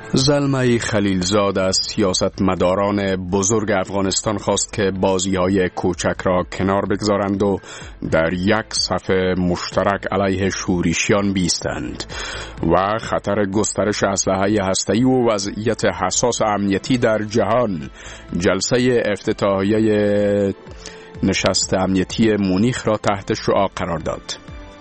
زلمه خلیلزاد از سیاستمداران بزرگ افغانستان خواست که بازی‌های کوچک را کنار بگذارند و در یک صف مشترک علیه شورشیان بایستند و خطر گسترش اسلحه هسته‌ای و وضعیت حساس امنیتی در جهان جلسه افتتاحیه نشست امنیتی مونیخ را تحت شعاع قرار داد.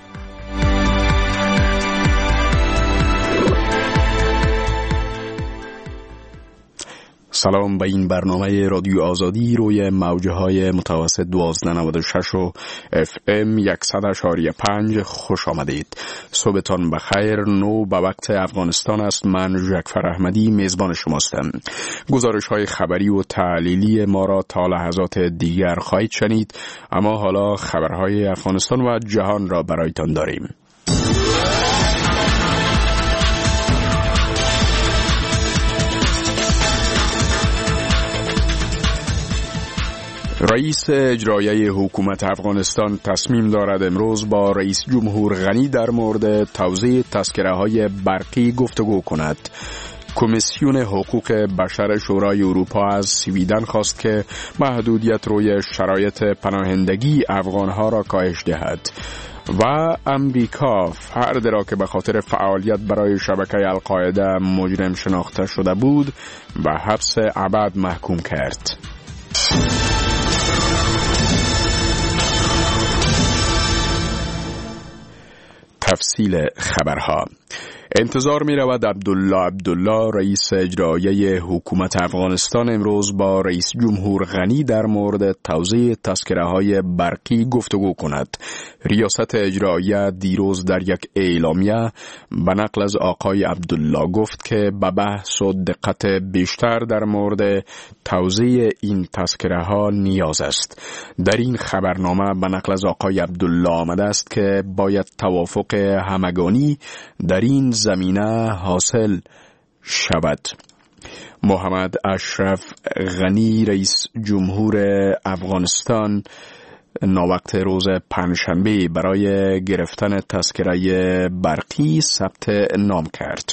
سلام به این برنامه رادیو آزادی روی موجهای متوسط 1296 و FM 100.5 خوش آمدید. صبحتان بخیر. نو به وقت افغانستان است. من جعفر احمدی میزبان شماستم. گزارش های خبری و تحلیلی ما را تا لحظات دیگر خواهید شنید، اما حالا خبرهای افغانستان و جهان را برایتان داریم. رئیس اجرایی حکومت افغانستان تصمیم دارد امروز با رئیس جمهور غنی در مورد توزیع تذکره‌های برقی گفتگو کند. کمیسیون حقوق بشر شورای اروپا از سویدن خواست که محدودیت روی شرایط پناهندگی افغانها را کاهش دهد و امریکا فردی را که به خاطر فعالیت برای شبکه القاعده مجرم شناخته شده بود به حبس ابد محکوم کرد. تفصیل خبرها. انتظار می رود عبدالله رئیس اجرایی حکومت افغانستان امروز با رئیس جمهور غنی در مورد توزیع تذکره‌های برقی گفتگو کند. ریاست اجرایی دیروز در یک اعلامیه به نقل از آقای عبدالله گفت که به بحث و دقت بیشتر در مورد توزیع این تذکره‌ها نیاز است. در این خبرنامه به نقل از آقای عبدالله آمده است که باید توافق همگانی در این زمینه حاصل شود. محمد اشرف غنی رئیس جمهور افغانستان ناوقت روز پنجشنبه برای گرفتن تذکره برقی ثبت نام کرد.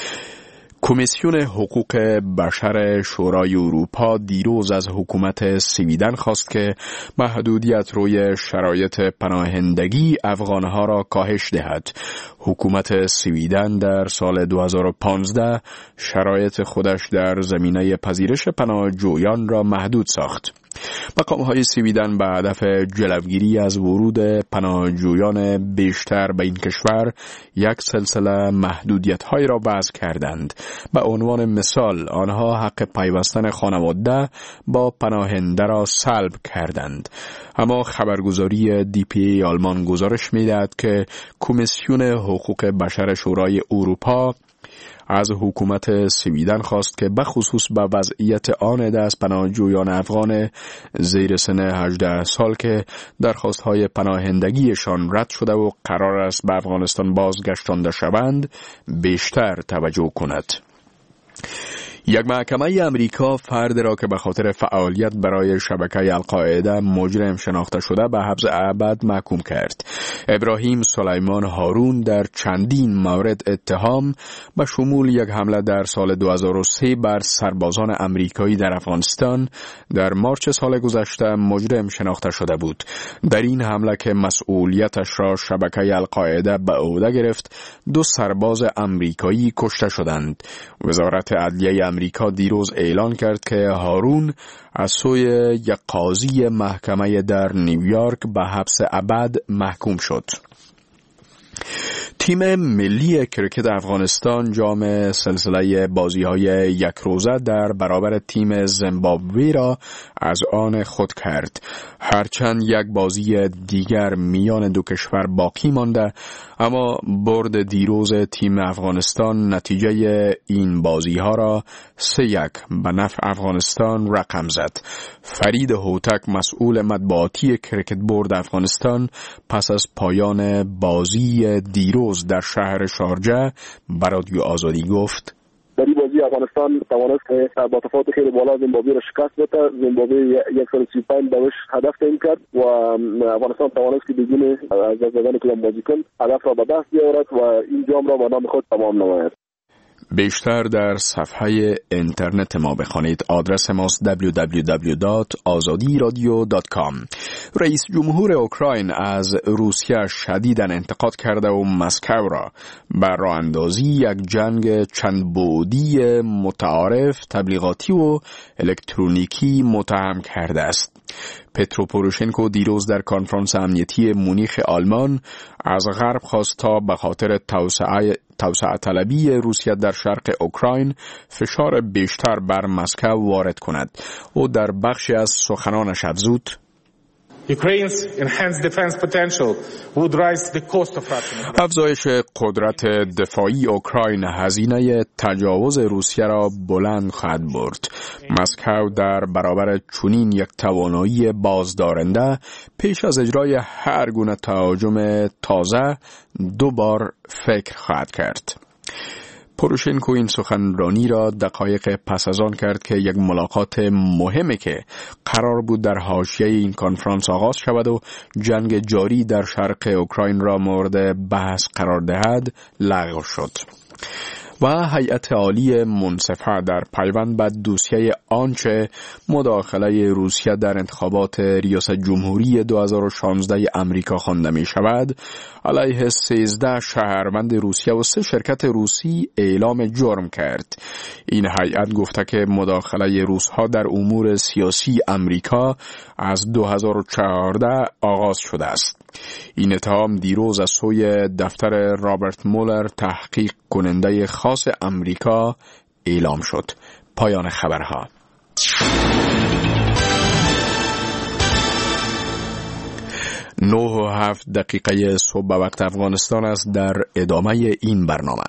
کمیسیون حقوق بشر شورای اروپا دیروز از حکومت سویدن خواست که محدودیت روی شرایط پناهندگی افغانها را کاهش دهد. حکومت سویدن در سال 2015 شرایط خودش در زمینه پذیرش پناهجویان را محدود ساخت. مقام‌های سویدن به هدف جلوگیری از ورود پناهجویان بیشتر به این کشور یک سلسله محدودیت‌های را وضع کردند. به عنوان مثال آنها حق پیوستن خانواده با پناهنده را سلب کردند. اما خبرگزاری DPA آلمان گزارش می‌دهد که کمیسیون حقوق بشر شورای اروپا از حکومت سویدن خواست که بخصوص به وضعیت آن عده از پناهجویان افغان زیر سن 18 سال که درخواست‌های پناهندگیشان رد شده و قرار است به افغانستان بازگردانده شوند بیشتر توجه کند. یک محکمه امریکا فردی را که به خاطر فعالیت برای شبکه القاعده مجرم شناخته شده به حبس ابد محکوم کرد. ابراهیم سلیمان هارون در چندین مورد اتهام به شمول یک حمله در سال 2003 بر سربازان امریکایی در افغانستان در مارچ سال گذشته مجرم شناخته شده بود. در این حمله که مسئولیتش را شبکه القاعده به عهده گرفت، 2 سرباز امریکایی کشته شدند. وزارت عدلیه امریکا دیروز اعلان کرد که هارون از سوی یک قاضی محکمه در نیویورک به حبس ابد محکوم شد. تیم ملی کرکت افغانستان جام سلسله بازی‌های یک روزه در برابر تیم زیمبابوه را از آن خود کرد. هرچند یک بازی دیگر میان دو کشور باقی مانده، اما برد دیروز تیم افغانستان نتیجه این بازی‌ها را 3-1 به نفع افغانستان رقم زد. فرید هوتک مسئول مطبوعاتی کرکت بورد افغانستان پس از پایان بازی دیروز در شهر شارجه به رادیو آزادی گفت: در این بازی افغانستان توانست که با تفاوت خیلی بالا زیمبابوه را شکست بده. زیمبابوه 135 بهش هدف تعیین کرد و افغانستان توانست که بدون از زدن کدام بازیکن هدف را به دست بیاورد و این جام را به نام خود تمام نماید. بیشتر در صفحه اینترنت ما بخوانید. آدرس ماست www.azadiradio.com. رئیس جمهور اوکراین از روسیه شدیداً انتقاد کرده و مسکو را بر راه اندازی یک جنگ چند بعدی متعارف، تبلیغاتی و الکترونیکی متهم کرده است. پترو پوروشنکو دیروز در کنفرانس امنیتی مونیخ آلمان از غرب خواست تا به خاطر توسعه طلبی روسیه در شرق اوکراین فشار بیشتر بر مسکو وارد کند. او در بخشی از سخنانش افزود: افزایش قدرت دفاعی اوکراین هزینه تجاوز روسیه را بلند خواهد برد. مسکو در برابر چنین یک توانایی بازدارنده پیش از اجرای هر گونه تهاجم تازه 2 بار فکر خواهد کرد. پوروشنکو این سخنرانی را دقایق پس از آن کرد که یک ملاقات مهمی که قرار بود در حاشیه این کنفرانس آغاز شود و جنگ جاری در شرق اوکراین را مورد بحث قرار دهد لغو شد. و هیئت عالی منصفه در پیوند به دوسیه آنچه مداخله روسیه در انتخابات ریاست جمهوری 2016 امریکا خوانده می شود، علیه 13 شهروند روسیه و 3 شرکت روسی اعلام جرم کرد. این هیئت گفته که مداخله روس‌ها در امور سیاسی امریکا از 2014 آغاز شده است. این اتهام دیروز از سوی دفتر رابرت مولر تحقیق کننده خاص امریکا اعلام شد. پایان خبرها. 9:07 صبح به وقت افغانستان است. در ادامه این برنامه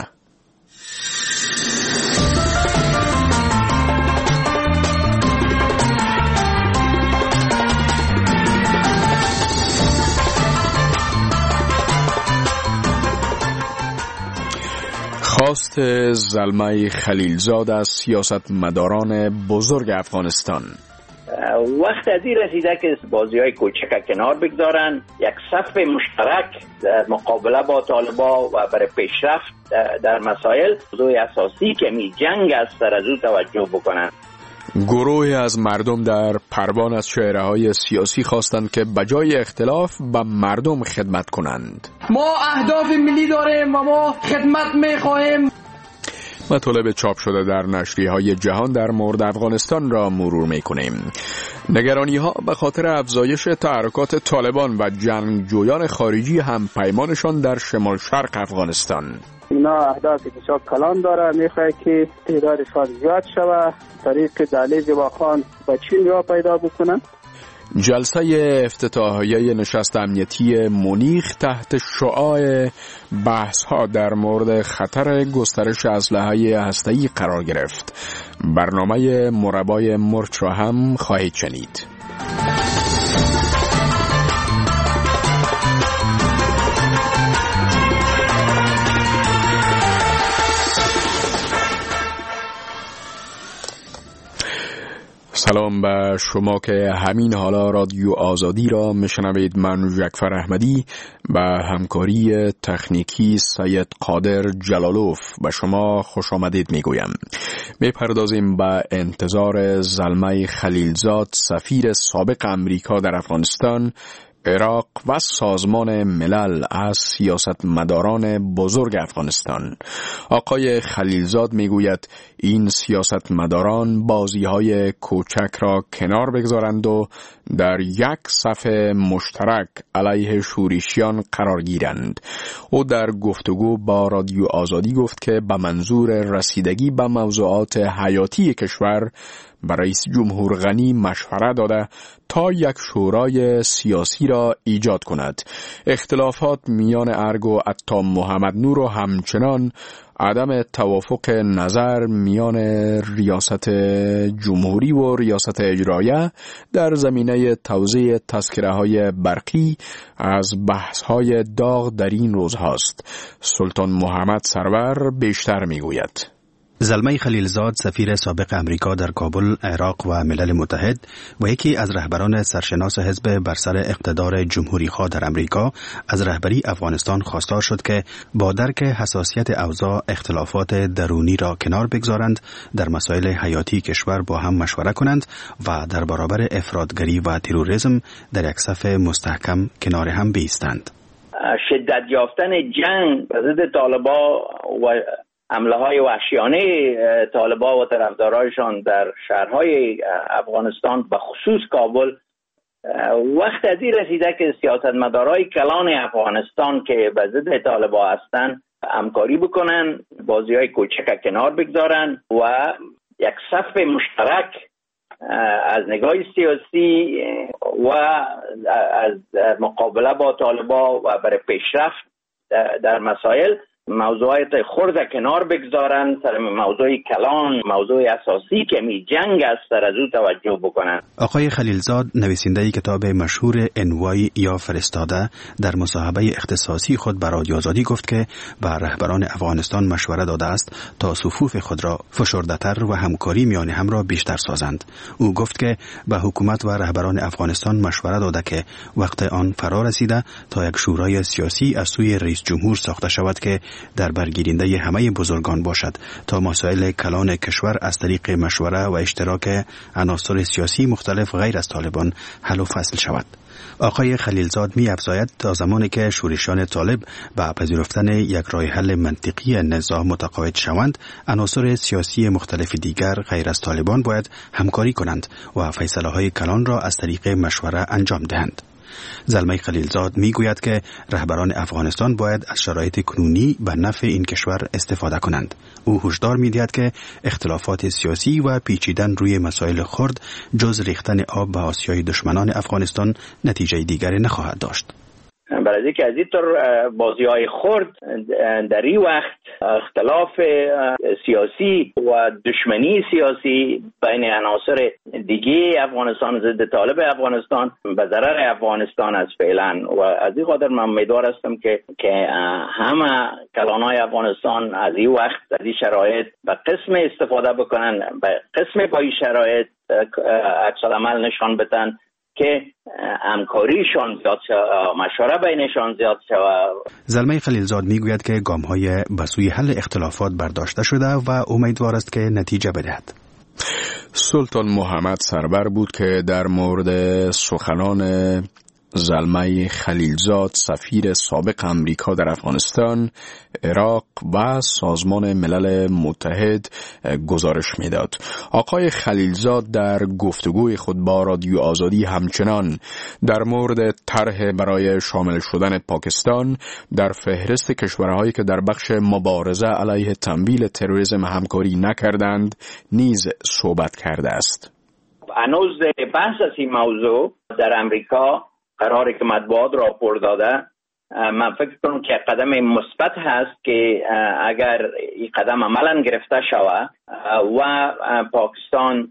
خواست زلمه خلیلزاد از سیاستمداران بزرگ افغانستان: وقت از این رسیده که بازی‌های کوچک کنار بگذارن، یک صف مشترک در مقابله با طالبان و برای پیشرفت در مسائل موضوع اساسی که می جنگ است سر از او توجه بکنن. گروهی از مردم در پروان از چهره‌های سیاسی خواستند که بجای اختلاف به مردم خدمت کنند. ما اهداف ملی داریم و ما خدمت می‌خواهیم. مطالب چاپ شده در نشریه‌های جهان در مورد افغانستان را مرور می‌کنیم. نگرانی‌ها به خاطر افزایش تحرکات طالبان و جنگجویان خارجی هم پیمانشان در شمال شرق افغانستان. اینا اهداف بسیار کلان داره، میخواد که تعدادشان زیاد شود، طریق دهلیز واخان به چین را پیدا بکنن. جلسه افتتاحیه نشست امنیتی مونیخ تحت شعاع بحث‌ها در مورد خطر گسترش اسلحه هسته‌ای قرار گرفت. برنامه مربای مرچ را هم خواهید شنید. سلام به شما که همین حالا رادیو آزادی را میشنوید. من جعفر احمدی به همکاری تکنیکی سید قادر جلالوف به شما خوش آمدید میگویم. میپردازیم به انتظار زلمه خلیلزاد، سفیر سابق امریکا در افغانستان، عراق و سازمان ملل از سیاستمداران بزرگ افغانستان. آقای خلیلزاد میگوید این سیاستمداران بازی‌های کوچک را کنار بگذارند و در یک صف مشترک علیه شورشیان قرار گیرند. او در گفتگو با رادیو آزادی گفت که به منظور رسیدگی به موضوعات حیاتی کشور به رئیس جمهور غنی مشوره داده تا یک شورای سیاسی را ایجاد کند. اختلافات میان ارگ و عطا محمد نور و همچنان عدم توافق نظر میان ریاست جمهوری و ریاست اجرایه در زمینه توزیع تذکره‌های برقی از بحث‌های داغ در این روزهاست. سلطان محمد سرور بیشتر میگوید. زلمه خلیلزاد سفیر سابق امریکا در کابل، عراق و ملل متحد و یکی از رهبران سرشناس حزب بر سر اقتدار جمهوری‌خواه در امریکا از رهبری افغانستان خواستار شد که با درک حساسیت اوضاع اختلافات درونی را کنار بگذارند، در مسائل حیاتی کشور با هم مشوره کنند و در برابر افراطگری و تروریسم در یک صف مستحکم کنار هم بایستند. شدت یافتن جنگ ضد طالبان و حمله های وحشیانه طالبان و طرفدارایشان در شهرهای افغانستان به خصوص کابل وقت ازی رسیده که سیاستمدارای کلان افغانستان که به ضد طالبان هستند همکاری بکنن، بازی های کوچک کنار بگذارن و یک صف مشترک از نگاه سیاسی و از مقابله با طالبان و برای پیشرفت در مسائل موضوعات خرد کنار بگذارن، سر موضوع کلان، موضوع اساسی که می جنگ است سر از او توجه بکنن. آقای خلیلزاد نویسنده کتاب مشهور انوای یا فرستاده در مصاحبه اختصاصی خود به رادیو آزادی گفت که به رهبران افغانستان مشوره داده است تا صفوف خود را فشرده‌تر و همکاری میان هم را بیشتر سازند. او گفت که به حکومت و رهبران افغانستان مشوره داده که وقت آن فرا رسیده تا یک شورای سیاسی از سوی رئیس جمهور ساخته شود که در برگیرنده همه بزرگان باشد تا مسائل کلان کشور از طریق مشوره و اشتراک عناصر سیاسی مختلف غیر از طالبان حل و فصل شود. آقای خلیلزاد می افزاید تا زمانی که شورشیان طالب به پذیرفتن یک راه حل منطقی نزاع متقاعد شوند، عناصر سیاسی مختلف دیگر غیر از طالبان باید همکاری کنند و فیصله های کلان را از طریق مشوره انجام دهند. زلمه خلیلزاد می گوید که رهبران افغانستان باید از شرایط کنونی به نفع این کشور استفاده کنند. او هشدار می دهد که اختلافات سیاسی و پیچیدن روی مسائل خرد جز ریختن آب به آسیای دشمنان افغانستان نتیجه دیگری نخواهد داشت. برای اینکه از این طور بازی‌های خرد در این وقت اختلاف سیاسی و دشمنی سیاسی بین عناصر دیگه افغانستان ضد طالب افغانستان به ضرر افغانستان است فعلا و از این خاطر من امیدوار هستم که همه کلانای افغانستان از این وقت از این شرایط به قسم استفاده بکنن، به قسم با این شرایط عکس‌العمل نشان بدن که همکاریشان زیاد شود، مشوره بینشان زیاد شود. زلمه خلیلزاد میگوید که گام‌های به سوی حل اختلافات برداشته شده و امیدوار است که نتیجه بدهد. سلطان محمد سرور بود که در مورد سخنان زلمه خلیلزاد سفیر سابق امریکا در افغانستان، عراق و سازمان ملل متحد گزارش میداد. آقای خلیلزاد در گفتگوی خود با رادیو آزادی همچنان در مورد طرح برای شامل شدن پاکستان در فهرست کشورهایی که در بخش مبارزه علیه تمویل تروریسم همکاری نکردند نیز صحبت کرده است. هنوز بحث از این موضوع در امریکا قراره که مطبوعات راپور داده. من فکر کنم که قدم مثبت هست که اگر این قدم عملاً گرفته شود و پاکستان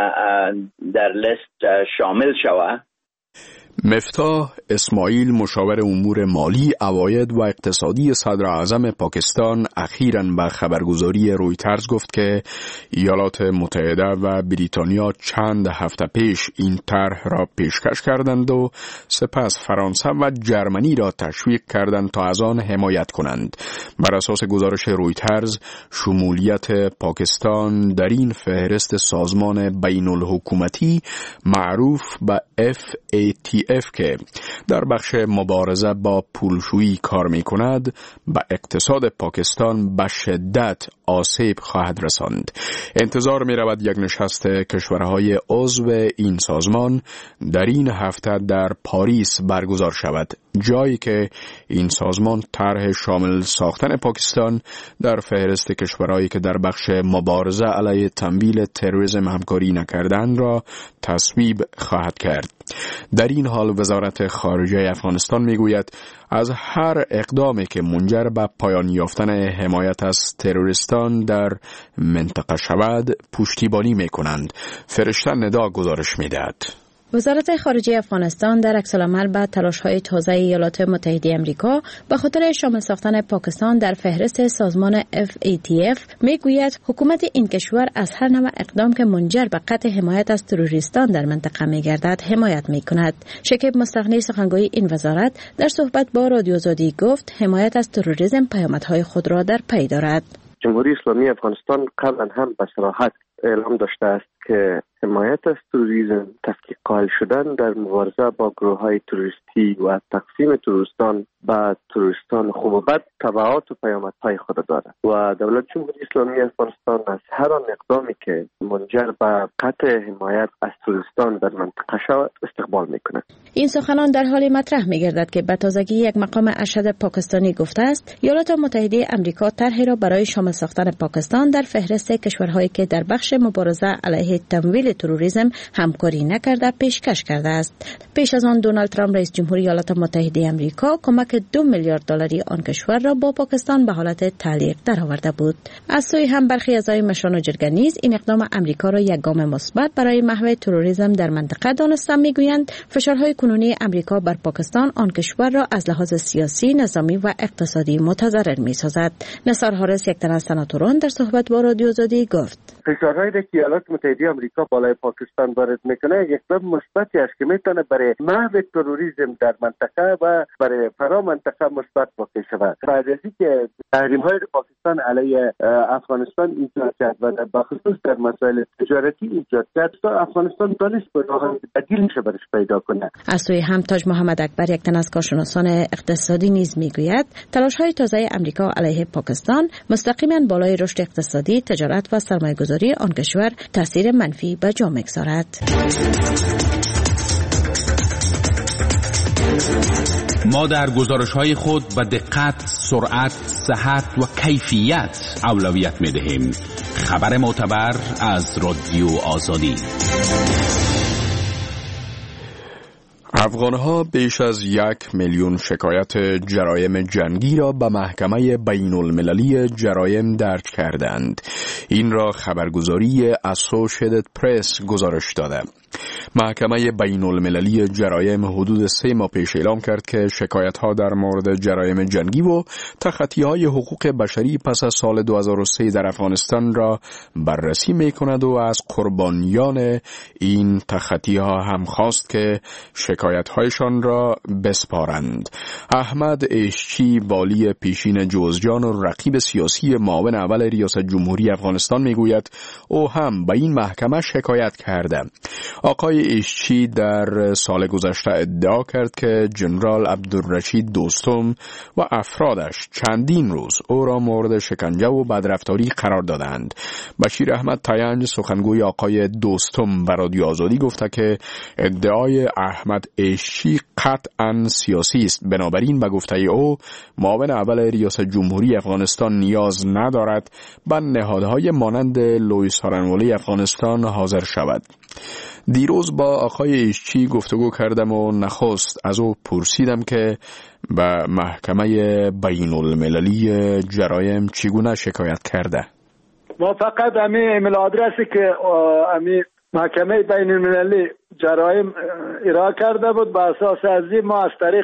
در لیست شامل شود. مفتاح اسماعیل مشاور امور مالی، عواید و اقتصادی صدر اعظم پاکستان اخیراً به خبرگزاری رویترز گفت که ایالات متحده و بریتانیا چند هفته پیش این طرح را پیشکش کردند و سپس فرانسه و جرمنی را تشویق کردند تا از آن حمایت کنند. بر اساس گزارش رویترز، شمولیت پاکستان در این فهرست سازمان بین الحکومتی معروف به FATF که در بخش مبارزه با پولشویی کار می کند به اقتصاد پاکستان به شدت آسیب خواهد رساند. انتظار می رود یک نشست کشورهای عضو این سازمان در این هفته در پاریس برگزار شود، جایی که این سازمان طرح شامل ساختن پاکستان در فهرست کشورهایی که در بخش مبارزه علیه تمویل تروریسم همکاری نکردند را تصویب خواهد کرد. در این حال وزارت خارجه افغانستان میگوید از هر اقدامی که منجر به پایان یافتن حمایت از تروریستان در منطقه شود پشتیبانی میکنند. فرشته ندا گزارش میدهد. وزارت خارجه افغانستان در عکس‌العمل به تلاش‌های تازه ایالات متحده آمریکا به خاطر شامل ساختن پاکستان در فهرست سازمان FATF میگوید حکومت این کشور از هر نوع اقدام که منجر به قطع حمایت از تروریستان در منطقه می‌گردد حمایت می‌کند. شکیب مستغنی سخنگوی این وزارت در صحبت با رادیو آزادی گفت حمایت از تروریسم پیامدهای خود را در پی دارد. جمهوری اسلامی افغانستان قبلا هم به صراحت اعلام داشته است که حمایت از تروریسم، تفکیک قائل شدن در مبارزه با گروه‌های تروریستی و تقسیم تروریستان به تروریستان خوب و بد تبعات و پیامدهای خود دارد و دولت جمهوری اسلامی افغانستان از هر آن اقدامی که منجر به قطع حمایت از تروریستان در منطقه شود استقبال می‌کند. این سخنان در حالی مطرح می‌گردد که به تازگی یک مقام ارشد پاکستانی گفته است ایالات متحده آمریکا طرحی را برای شامل ساختن پاکستان در فهرست کشورهایی که در بخش مبارزه علیه تمویل تروریسم همکاری نکرده پیشکش کرده است. پیش از آن دونالد ترامپ رئیس جمهوری ایالات متحده آمریکا کمک 2 میلیارد دلاری آن کشور را با پاکستان به حالت تعلیق درآورده بود. از سوی هم برخی اعضای مشران و جرگه نیز این اقدام آمریکا را یک گام مثبت برای محو تروریسم در منطقه دانسته میگویند فشارهای کنونی آمریکا بر پاکستان آن کشور را از لحاظ سیاسی، نظامی و اقتصادی متضرر میسازد. نثار حارس یک تن از سناتوران در صحبت با رادیو آزادی گفت فشارهایی که ایالات متحده آمریکا بالای پاکستان وارد میکنه یک اقدام مثبتی است که میتونه برای محو تروریسم در منطقه و برای فرا منطقه مثبت واقع شود. بعد از اینکه تحریم‌های پاکستان علیه افغانستان ایجاد کرد و به خصوص در مسائل تجارتی ایجاد کرد، افغانستان دانست به راه بدیل شه برش پیدا کنه. از سوی هم تاج محمد اکبر یک تن از کارشناسان اقتصادی نیز میگوید تلاش‌های تازه آمریکا علیه پاکستان مستقیما بالای رشد اقتصادی، تجارت و سرمایه‌گذاری آن کشور تاثیر منفی به جا می‌گذارد. ما در گزارش‌های خود به دقت، سرعت، صحت و کیفیت اولویت می‌دهیم. خبر معتبر از رادیو آزادی. افغانها بیش از 1 میلیون شکایت جرایم جنگی را به محکمه بین المللی جرایم درج کردند. این را خبرگزاری اسوشیتد پرس گزارش داده. محکمه بین المللی جرایم حدود 3 ماه پیش اعلام کرد که شکایت‌ها در مورد جرایم جنگی و تخطی‌های حقوق بشری پس از سال 2003 در افغانستان را بررسی می‌کند و از قربانیان این تخطی‌ها هم خواست که شکایت‌هایشان را بسپارند. احمد اشچی والی پیشین جوزجان و رقیب سیاسی معاون اول ریاست جمهوری افغانستان می‌گوید او هم به این محکمه شکایت کرده. آقای اشچی در سال گذشته ادعا کرد که جنرال عبدالرشید دوستم و افرادش چندین روز او را مورد شکنجه و بدرفتاری قرار دادند. بشیر احمد تاینج سخنگوی آقای دوستم به رادیو آزادی گفته که ادعای احمد اشچی قطعاً سیاسی است. بنابراین به گفته او معاون اول ریاست جمهوری افغانستان نیاز ندارد به نهادهای مانند لوئیس هارنولی افغانستان حاضر شود. دیروز با آقای اشچی گفتگو کردم و نخست از او پرسیدم که به محکمه بین المللی جرایم چگونه شکایت کرده. ما فقط ایمیل آدرسی که محکمه بین المللی جرایم ارائه کرده بود به اساس از ما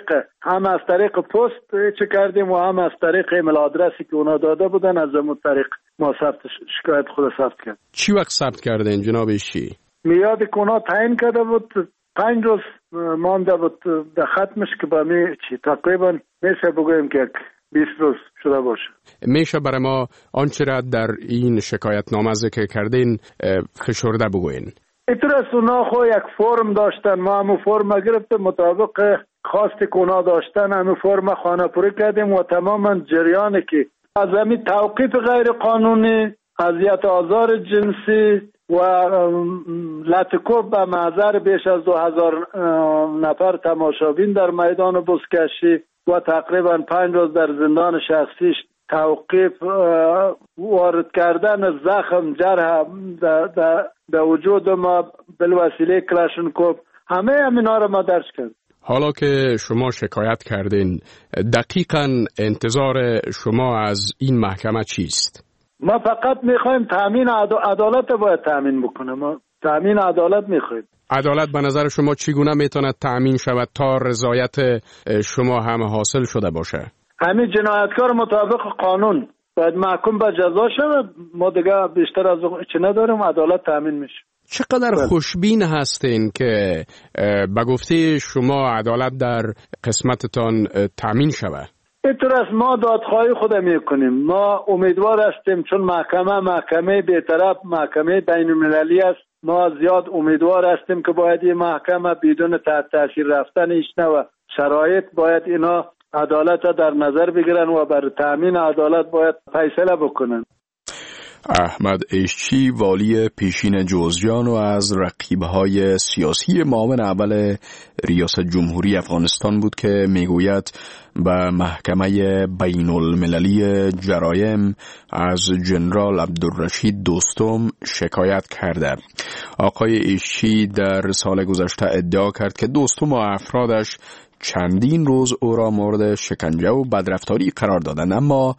از طریق پست چه کردیم و هم از طریق ایمیل آدرسی که اونا داده بودن از اون طریق ما شکایت خود ثبت کرد. چی وقت ثبت کردین جناب اشچی؟ میاد که اونا تعیین کرده بود 5 روز مانده بود در ختمش که با تقریبا میشه بگویم که 20 روز شده باشه. میشه برای ما آنچه را در این شکایت نامه ذکر کردین خشورده بگوین؟ اینطور است اونا خود یک فرم داشتن، ما همون فرم گرفتیم مطابق خواست که اونا داشتن همون فرم خانه پوری کردیم و تماما جریانی که از همین توقیف غیر قانونی، اذیت آزار جنسی و لطکوب به محضر بیش از 2000 نفر تماشابین در میدان بزکشی و تقریبا 5 روز در زندان شخصیش توقیف، وارد کردن زخم جرح در وجود ما بالوسیله کلاشنکوف، همه همینا رو ما درج کردیم. حالا که شما شکایت کردین دقیقاً انتظار شما از این محکمه چیست؟ ما فقط میخوایم تامین عدالت باید تامین بکنه. ما تامین عدالت میخوایم. عدالت به نظر شما چگونه میتونه تامین شود تا رضایت شما هم حاصل شده باشه؟ همین جنایتکار مطابق قانون باید محکوم به جزا شود. ما دیگه بیشتر از چه نداریم، عدالت تامین میشه. چقدر خوشبین هستین که به گفته شما عدالت در قسمتتان تامین شود؟ اینطور است، ما دادخواهی خود میکنیم. ما امیدوار هستیم چون محکمه بی‌طرف، محکمه بین المللی است. ما زیاد امیدوار هستیم که باید این محکمه بدون تحت تاثیر رفتن ایشنا و شرایط باید اینا عدالت در نظر بگیرن و بر تامین عدالت باید فیصله بکنن. احمد ایشچی والی پیشین جوزجان و از رقیب‌های سیاسی معاون اول ریاست جمهوری افغانستان بود که میگوید به محکمه بین المللی جرایم از جنرال عبدالرشید دوستم شکایت کرده. آقای ایشچی در سال گذشته ادعا کرد که دوستم و افرادش چندین روز او را مورد شکنجه و بدرفتاری قرار دادند، اما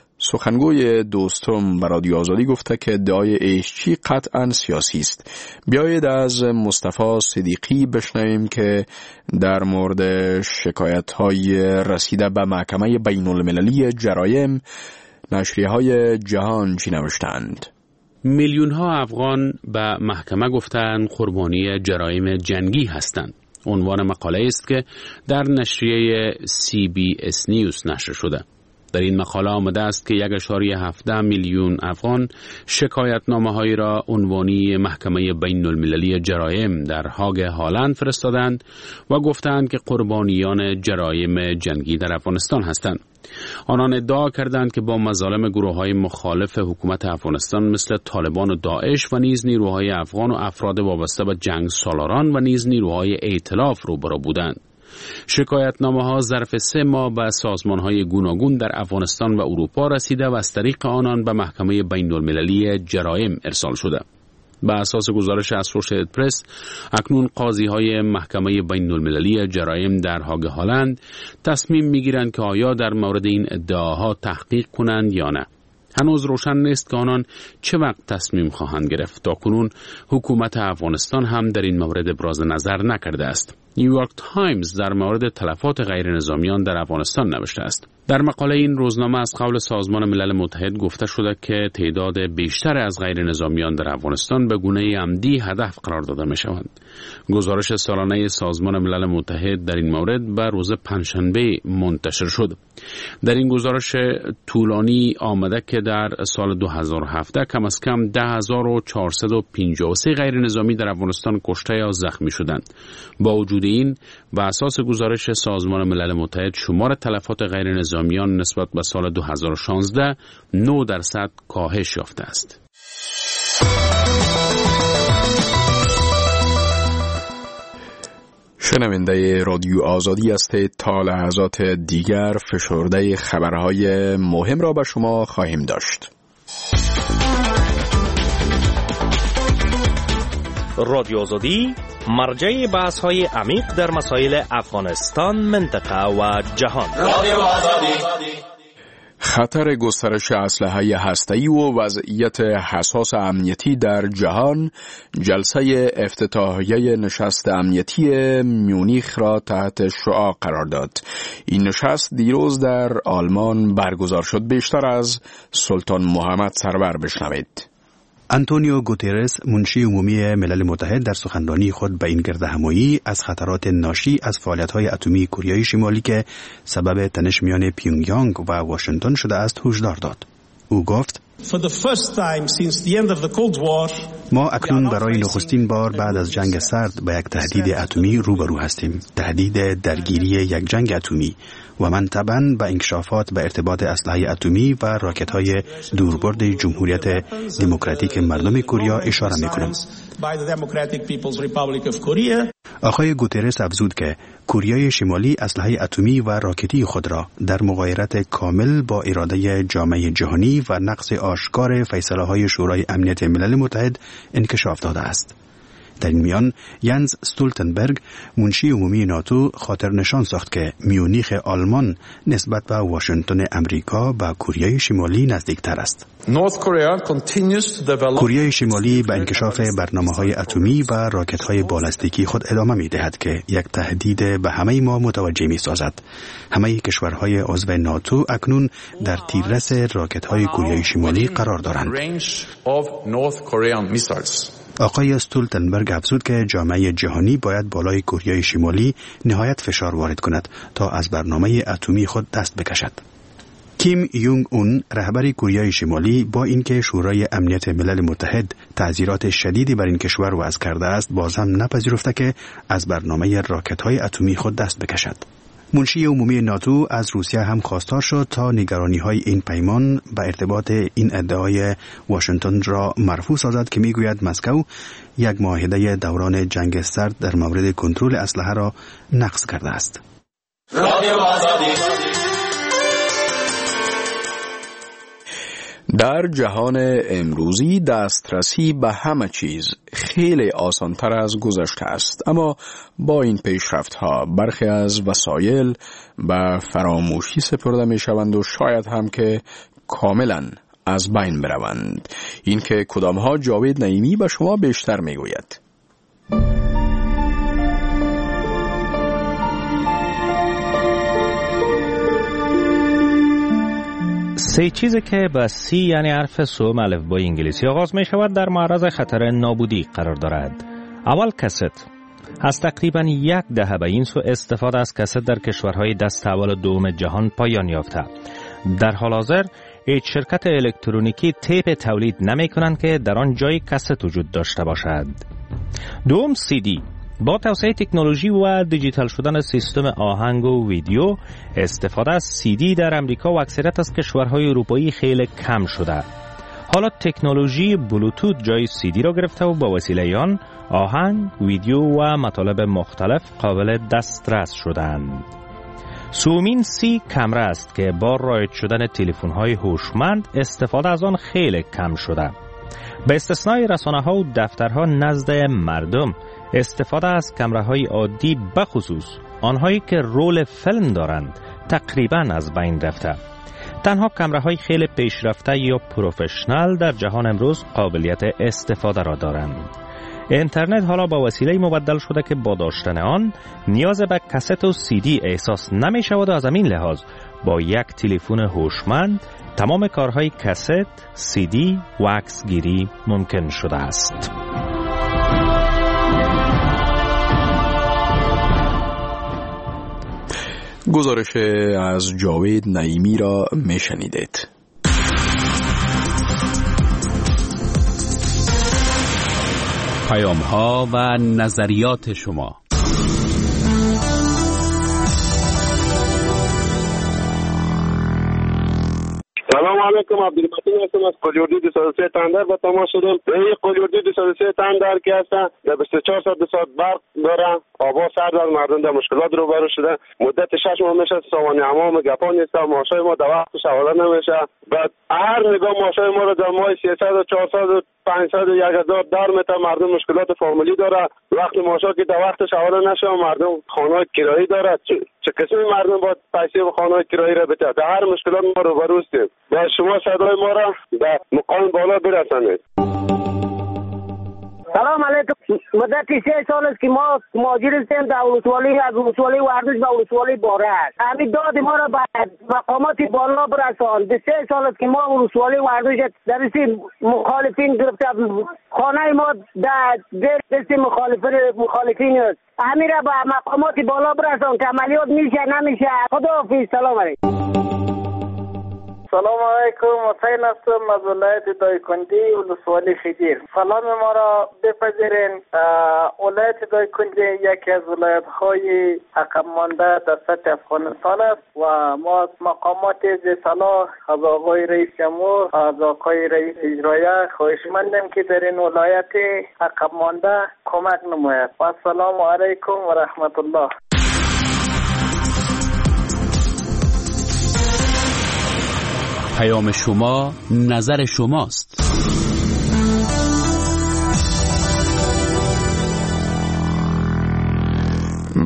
سخنگوی دوستم به رادیو آزادی گفته که ادعای ایشچی قطعا سیاسی است. بیایید از مصطفی صدیقی بشنویم که در مورد شکایت‌های رسیده به محکمه بین المللی جرایم نشریه‌های جهان چی نوشتند. میلیون‌ها افغان به محکمه گفتند قربانی جرایم جنگی هستند. عنوان مقاله است که در نشریه CBS نیوز نشر شده. در این مقاله آمده است که 1.17 میلیون افغان شکایتنامه‌هایی را عنوانی محکمه بین المللی جرایم در هاگ هالند فرستادند و گفتند که قربانیان جرایم جنگی در افغانستان هستند. آنان ادعا کردند که با مظالم گروه‌های مخالف حکومت افغانستان مثل طالبان و داعش و نیز نیروهای افغان و افراد وابسته به جنگ سالاران و نیز نیروهای ائتلاف روبرو بودند. شکایتنامه‌ها ظرف 3 ماه به سازمان‌های گوناگون در افغانستان و اروپا رسیده و از طریق آنان به محکمه بین المللی جرایم ارسال شده. به اساس گزارش اسوشییتد پرس، اکنون قاضی‌های محکمه بین المللی جرایم در هاگ هالند تصمیم می‌گیرند که آیا در مورد این ادعاها تحقیق کنند یا نه. هنوز روشن نیست که آنان چه وقت تصمیم خواهند گرفت. تاکنون حکومت افغانستان هم در این مورد ابراز نظر نکرده است. نیویورک تایمز در مورد تلفات غیر نظامیان در افغانستان نوشته است. در مقاله این روزنامه از قول سازمان ملل متحد گفته شده که تعداد بیشتر از غیر نظامیان در افغانستان به گونه عمدی هدف قرار داده می شوند. گزارش سالانه سازمان ملل متحد در این مورد به روز پنجشنبه منتشر شد. در این گزارش طولانی آمده که در سال 2017 کم از کم 10,453 غیر نظامی در افغانستان کشته یا زخمی شدند. با وجود این، به اساس گزارش سازمان ملل متحد شمار تلفات غیر نظامیان نسبت به سال 2016 9% کاهش یافته است. شنونده رادیو آزادی هستید. تا لحظات دیگر فشرده خبرهای مهم را به شما خواهیم داشت. رادیو آزادی مرجع بحث‌های عمیق در مسائل افغانستان، منطقه و جهان. رادیو آزادی. خطر گسترش اسلحه هسته‌ای و وضعیت حساس امنیتی در جهان جلسه افتتاحیه نشست امنیتی میونیخ را تحت شعاع قرار داد. این نشست دیروز در آلمان برگزار شد. بیشتر از سلطان محمد سرور بشنوید. آنتونیو گوترس، منشی عمومی ملل متحد، در سخنرانی خود به این گردهمایی از خطرات ناشی از فعالیت‌های اتمی کره شمالی که سبب تنش میان پیونگیانگ و واشنگتن شده است هشدار داد. او گفت: ما اکنون برای نخستین بار بعد از جنگ سرد با یک تهدید اتمی روبرو هستیم، تهدید درگیری یک جنگ اتمی، و من طبعاً به انکشافات به ارتباط اسلحه اتمی و راکت‌های دوربرد جمهوریت دموکراتیک مردم کره اشاره می‌کنم. آقای گوترس افزود که کره شمالی اسلحه اتمی و راکتی خود را در مغایرت کامل با اراده جامعه جهانی و نقض آشکار فیصله‌های شورای امنیت ملل متحد انکشاف داده است. در این میان ینز استولتنبرگ منشی عمومی ناتو خاطر نشان ساخت که میونیخ آلمان نسبت به واشنگتن امریکا به کره شمالی نزدیکتر است. کره شمالی به انکشاف برنامه‌های اتمی و راکت‌های بالستیکی خود ادامه می‌دهد که یک تهدید به همه ما متوجه می‌سازد. همه کشورهای عضو ناتو اکنون در تیررس راکت‌های کره شمالی قرار دارند. آقای استولتنبرگ افزود که جامعه جهانی باید بالای کره شمالی نهایت فشار وارد کند تا از برنامه اتمی خود دست بکشد. کیم یونگ اون رهبر کره شمالی با اینکه شورای امنیت ملل متحد تعزیرات شدیدی بر این کشور وضع کرده است، باز هم نپذیرفته که از برنامه راکت‌های اتمی خود دست بکشد. منشی عمومی ناتو از روسیه هم خواستار شد تا نگرانی‌های این پیمان به ارتباط این ادعای واشنگتن را مرفوع سازد که میگوید مسکو یک معاهده دوران جنگ سرد در مورد کنترل اسلحه را نقض کرده است. در جهان امروزی دسترسی به همه چیز خیلی آسان‌تر از گذشته است، اما با این پیشرفت‌ها برخی از وسایل به فراموشی سپرده می‌شوند و شاید هم که کاملاً از بین بروند. این که کدام‌ها جاوید نعیمی به شما بیشتر می‌گوید. سه چیزی که با سی یعنی حرف سوم الفبای انگلیسی آغاز می شود در معرض خطر نابودی قرار دارد. اول کست. از تقریباً 10 دهه به این سو استفاده از کست در کشورهای دست اول دوم جهان پایان یافته. در حال حاضر هیچ شرکت الکترونیکی تیپ تولید نمی کنند که در آن جای کست وجود داشته باشد. دوم CD. با توسعه تکنولوژی و دیجیتال شدن سیستم آهنگ و ویدیو، استفاده از CD در امریکا و اکثریت از کشورهای اروپایی خیلی کم شده. حالا تکنولوژی بلوتوت جای CD را گرفته و با وسیله آن آهنگ، ویدیو و مطالب مختلف قابل دسترس شدند. سومین C کامera است که با رایج شدن تلفن‌های هوشمند استفاده از آن خیلی کم شده. به استثنای رسانه‌ها و دفترها نزد مردم، استفاده از کامراهای عادی بخصوص آنهایی که رول فیلم دارند تقریباً از بین رفته. تنها کامراهای خیلی پیشرفته یا پروفشنال در جهان امروز قابلیت استفاده را دارند. اینترنت حالا با وسیله مبدل شده که با داشتن آن نیاز به کست و CD احساس نمی شود و از همین لحاظ با یک تلفن هوشمند تمام کارهای کست، CD و عکسگیری ممکن شده است. گزارش از جاوید نعیمی را میشنیدید. پیام‌ها و نظریات شما. سلام علیکم، عبدالمتین هستم از قلیوردی 203 تندر و تماس شدم. این قلیوردی 203 تندر که هستن در 24 ساعت برق داره، آبا سر در مردم در مشکلات روبرو شده. مدت 6 ماه میشه سوانه امام گپا نیست، ماشای ما در وقتش حواله نمیشه. بعد هر نگاه ماشای ما رو در ماه 300 و 400 و 500 و 1000 در متر مردم مشکلات فامیلی داره. وقتی ماشا که در وقتش حواله نشه مردم خانه کرایی داره. چه قسمی مردم باید پیسه به خانه کرایی را بده؟ در هر مشکلات ما روبرو هستیم. با شما صدای ما را به مقام بالا برسانید. سلام علیکم. مدت 3 سال است که ما مهاجر هستیم در ولسوالی، از ولسوالی ورزش به ولسوالی باره است. همین داد ما را به مقامات بالا برسان. 3 سال است که ما ولسوالی ورزش در مخالفین گرفته، خانه ما در دست مخالفین است. همین را به مقامات بالا برسان که عملیات میشه نمیشه. خداحافظ. سلام علیکم. سلام علیکم، حسین هستم از ولایت دایکنډي ولسوالی خدیر. سلام ما را بپذیرین. ولایت دایکنډي یکی از ولایت‌های عقب مانده در سطح افغانستان است و ما از مقامات ذی‌صلاح از آقای رئیس جمهور، از آقای رئیس اجرایه خواهشمندیم که در این ولایت عقب مانده کمک نماید. و السلام علیکم و رحمت الله. پیام شما نظر شماست.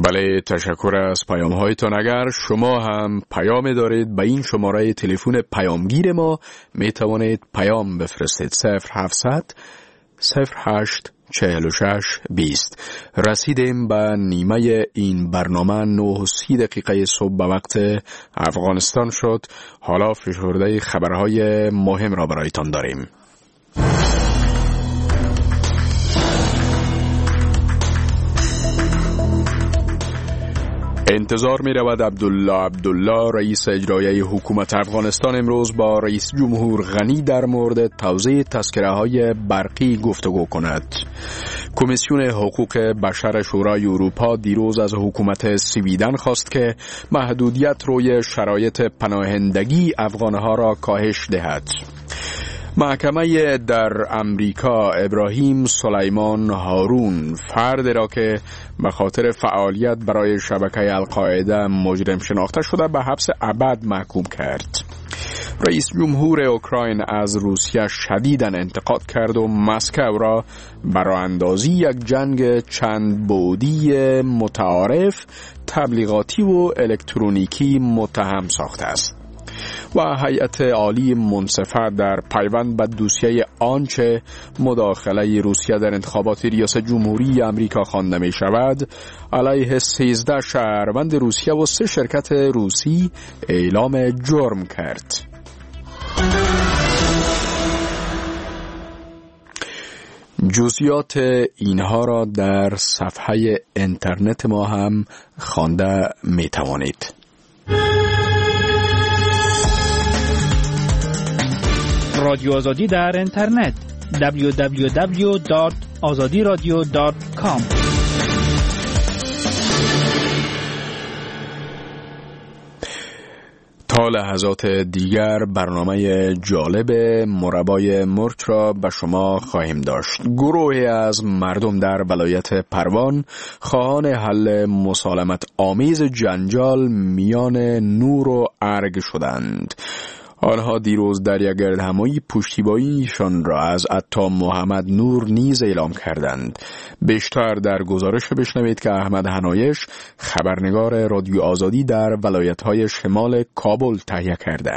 بله، تشکر از پیام هایتان. اگر شما هم پیام دارید به این شماره تلفن پیامگیر ما می توانید پیام بفرستید. 0700 08 46 20. رسیدیم به نیمه این برنامه. 9:30 صبح به وقت افغانستان شد. حالا فشرده خبرهای مهم را برایتان داریم. انتظار می رود عبدالله رئیس اجرایی حکومت افغانستان امروز با رئیس جمهور غنی در مورد توزیع تذکره های برقی گفتگو کند. کمیسیون حقوق بشر شورای اروپا دیروز از حکومت سویدن خواست که محدودیت روی شرایط پناهندگی افغانها را کاهش دهد. محکمه در امریکا ابراهیم سلیمان هارون، فردی را که به خاطر فعالیت برای شبکه القاعده مجرم شناخته شده، به حبس ابد محکوم کرد. رئیس جمهور اوکراین از روسیه شدیداً انتقاد کرد و مسکو را برای اندازی یک جنگ چند بعدی متعارف، تبلیغاتی و الکترونیکی متهم ساخته است. و هیئت عالی منصفه در پیوند به دوسیه آنچه مداخله روسیه در انتخابات ریاست جمهوری امریکا خوانده می شود علیه 13 شهروند روسیه و 3 شرکت روسی اعلام جرم کرد. جزئیات اینها را در صفحه اینترنت ما هم خوانده می توانید. رادیو آزادی در اینترنت www.azadiradio.com. تا لحظات دیگر برنامه جالب مربای مرچ را به شما خواهیم داشت. گروهی از مردم در ولایت پروان خواهان حل مسالمت آمیز جنجال میان نور و ارگ شدند. آنها دیروز در یک گردهمایی پشتیبانیشان را از عطا محمد نور نیز اعلام کردند. بیشتر در گزارش بشنوید که احمد حنایش، خبرنگار رادیو آزادی در ولایت‌های شمال کابل تهیه کرده.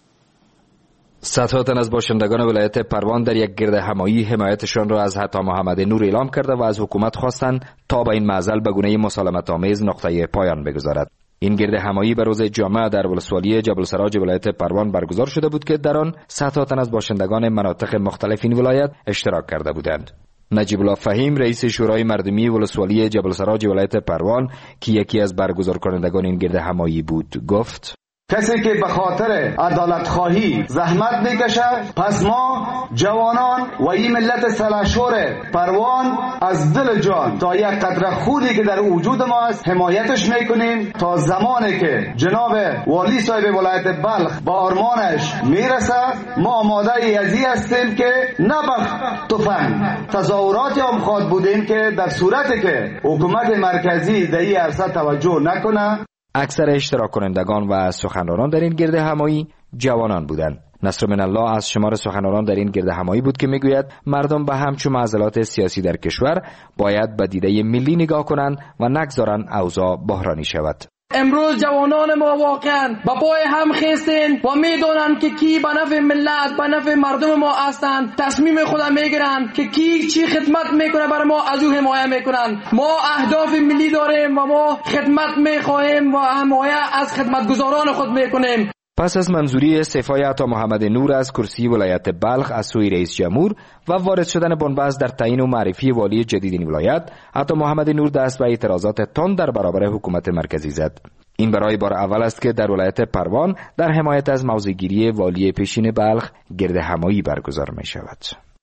صدها تن از باشندگان ولایت پروان در یک گردهمایی حمایتشان را از عطا محمد نور اعلام کرده و از حکومت خواستند تا به این معضل به گونه مسالمت آمیز نقطه پایان بگذارد. این گردهمایی به روز جمعه در ولسوالی جبل سراج ولایت پروان برگزار شده بود که در آن صدها تن از باشندگان مناطق مختلف این ولایت اشتراک کرده بودند. نجیب الله فهیم، رئیس شورای مردمی ولسوالی جبل سراج ولایت پروان که یکی از برگزار کنندگان این گردهمایی بود، گفت: کسی که به خاطر عدالت خواهی زحمت میکشه، پس ما جوانان و این ملت سلحشور پروان از دل جان تا یک قطره خونی که در وجود ما است حمایتش میکنیم تا زمانی که جناب والی صاحب ولایت بلخ با آرمانش میرسه ما آماده ازی هستیم که نه به تفنگ تظاهراتی هم خواد بودیم که در صورتی که حکومت مرکزی در این عرصه توجه نکنه. اکثر اشتراک کنندگان و سخنرانان در این گردهمایی جوانان بودند. نصر من الله از شمار سخنرانان در این گردهمایی بود که میگوید مردم به همچون معضلات سیاسی در کشور باید به دیده ملی نگاه کنند و نگذارند اوضاع بحرانی شود. امروز جوانان ما واقعا با پای هم خیستین و میدونن که کی به نفع ملت، به نفع مردم ما هستند. تصمیم خودم میگیرن که کی چی خدمت میکنه برای ما از او حمایت میکنن. ما اهداف ملی داریم و ما خدمت میخواهیم و حمایت از خدمتگزاران خود میکنیم. پس از منظوری استعفای عطا محمد نور از کرسی ولایت بلخ از سوی رئیس جمهور و وارد شدن بنبست در تعیین و معرفی والی جدید این ولایت، عطا محمد نور دست به اعتراضات تند در برابر حکومت مرکزی زد. این برای بار اول است که در ولایت پروان در حمایت از موضع‌گیری والی پیشین بلخ گردهمایی برگزار می شود.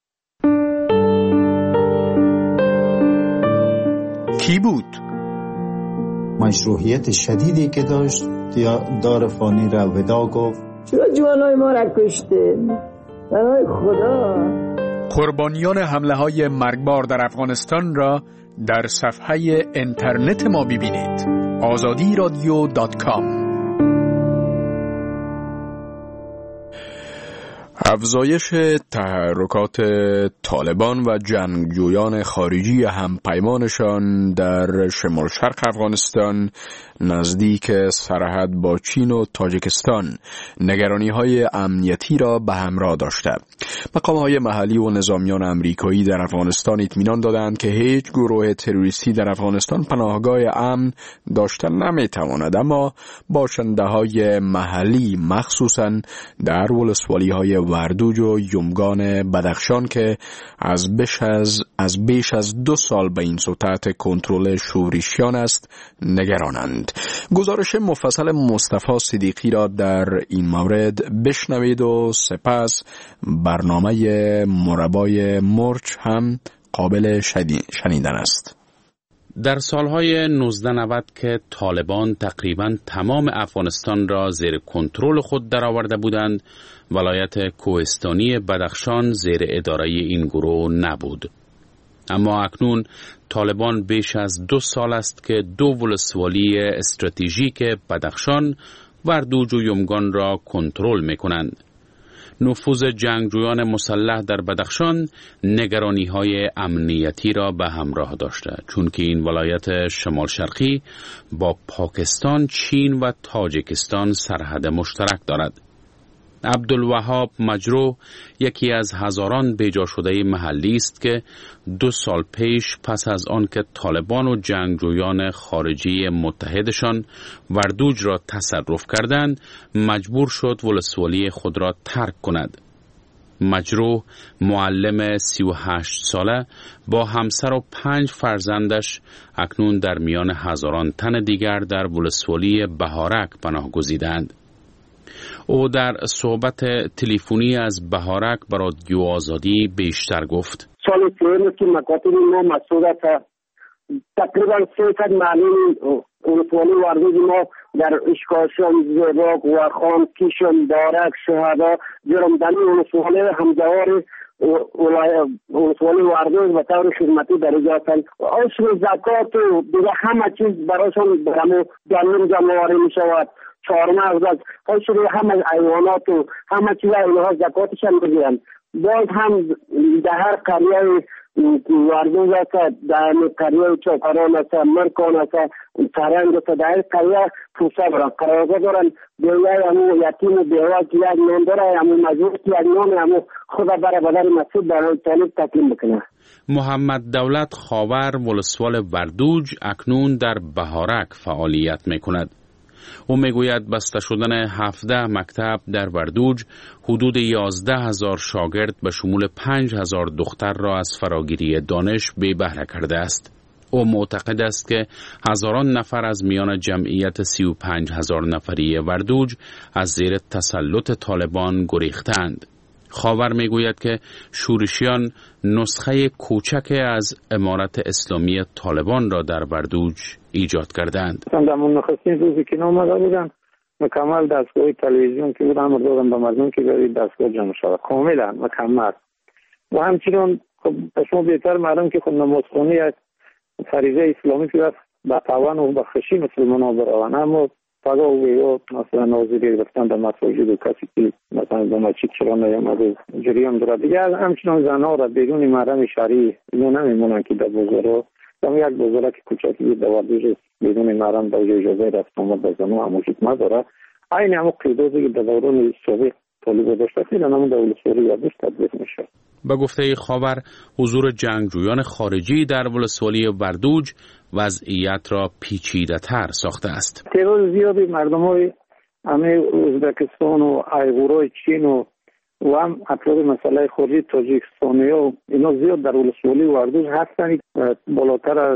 کی بود؟ مشروعیت شدیدی که داشت دار فانی را ودا گفت. چرا جوانای ما را کشته؟ برای خدا. قربانیان حمله های مرگبار در افغانستان را در صفحه اینترنت ما ببینید. azadiradio.com. افزایش تحرکات طالبان و جنگجویان خارجی همپیمانشان در شمال شرق افغانستان نزدیک سرحد با چین و تاجیکستان نگرانی‌های امنیتی را به همراه داشته. مقام‌های محلی و نظامیان امریکایی در افغانستان اطمینان دادند که هیچ گروه تروریستی در افغانستان پناهگاه امن داشته نمی‌تواند، اما باشنده‌های محلی مخصوصاً در ولسوالی‌های وردوج و یمگان بدخشان که از بیش از 2 سال به این سو تحت کنترل شورشیان است نگرانند. گزارش مفصل مصطفی صدیقی را در این مورد بشنوید و سپس برنامه مربای مرچ هم قابل شنیدن است. در سالهای 1990 که طالبان تقریباً تمام افغانستان را زیر کنترل خود درآورده بودند، ولایت کوهستانی بدخشان زیر اداره این گروه نبود. اما اکنون طالبان بیش از 2 سال است که 2 ولسوالی استراتژیک بدخشان، وردوج و یمگان را کنترل می‌کنند. نفوذ جنگجویان مسلح در بدخشان نگرانی‌های امنیتی را به همراه داشته، چون که این ولایت شمال شرقی با پاکستان، چین و تاجیکستان سرحد مشترک دارد. عبدالوهاب مجروح یکی از هزاران بیجا شده محلی است که 2 سال پیش پس از آن که طالبان و جنگجویان خارجی متحدشان وردوج را تصرف کردند مجبور شد ولسوالی خود را ترک کند. مجروح معلم 38 ساله با همسر و 5 فرزندش اکنون در میان هزاران تن دیگر در ولسوالی بهارک پناه گزیدند. او در صحبت تلفنی از بهارک با رادیو آزادی بیشتر گفت: سال پیش که مکاتب ما مسئول است، تقریبا 300 معلم ولسوالی وردوج ما در اشکاشان، زیباک، ورخان، کیشم، بارک، شهدا، جرمدنی ولسوالی همجوار ولسوالی وردوج و طور خدمتی در اینجا هستند. عشر زکات و دیگه همه چیز برایشان برامو جانم جمعواری می شود. چهارمغز از عشر همه حیوانات و همه چیز اینها زکاتشان میگیرند. باز هم در هر قریه وردوج است، در قریه چوکران است، مرکان است، ترنگ است، در هر قریه پوسه برن قرارگاه دارن. بیایه همون یتیم و بیوه که یک نان داره، همون مجبور که یک نان همون خود برای بدن مسئول برای طالب تقدیم بکنه. محمد دولت خاور ولسوال وردوج اکنون در بهارک فعالیت میکند. او میگوید بسته شدن 17 مکتب در وردوج حدود 11,000 شاگرد به شمول 5,000 دختر را از فراگیری دانش بی بهره کرده است. او معتقد است که هزاران نفر از میان جمعیت 35,000 نفری وردوج از زیر تسلط طالبان گریختند. خاور میگوید که شورشیان نسخه کوچک از امارت اسلامی طالبان را در وردوج ایجاد کردند. در نخستین روزی که آمده بودن مکمل دستگاه تلویزیون که بودن دادن به مردم که برید دستگاه جمع شود، کاملا مکمل. و همچنین خب شما بهتر معلوم که خب نمازخوانی از فریضه اسلامی که به توان و به خشی مسلمان ها برآورند، اما فقط او مثلا ناظری گرفتن در مساجد و کسی که مثلا به مسجد چرا نیامده جریان داره دیگه. همچنان زنها را بدون محرم شرعی نمیمونن که در بازارها یک بازارک کوچکی در وردوج بدون محرم با اجازه رفت آمد به زنها هم وجود نداره. این همون قیداتی که در دوران سابق طالب داشته خیلی همون در ولسوالی وردوج تطبیق میشه. به گفته خاور حضور جنگجویان خارجی در ولسوالی وردوج وضعیت را پیچیده‌تر ساخته است. تعداد زیادی مردم‌های همه ازبکستان و ایغورای چین و هم افراد مسئله خارجی تاجیکستانی‌ها و اینا زیاد در ولسوالی وردوج هستند. بالاتر از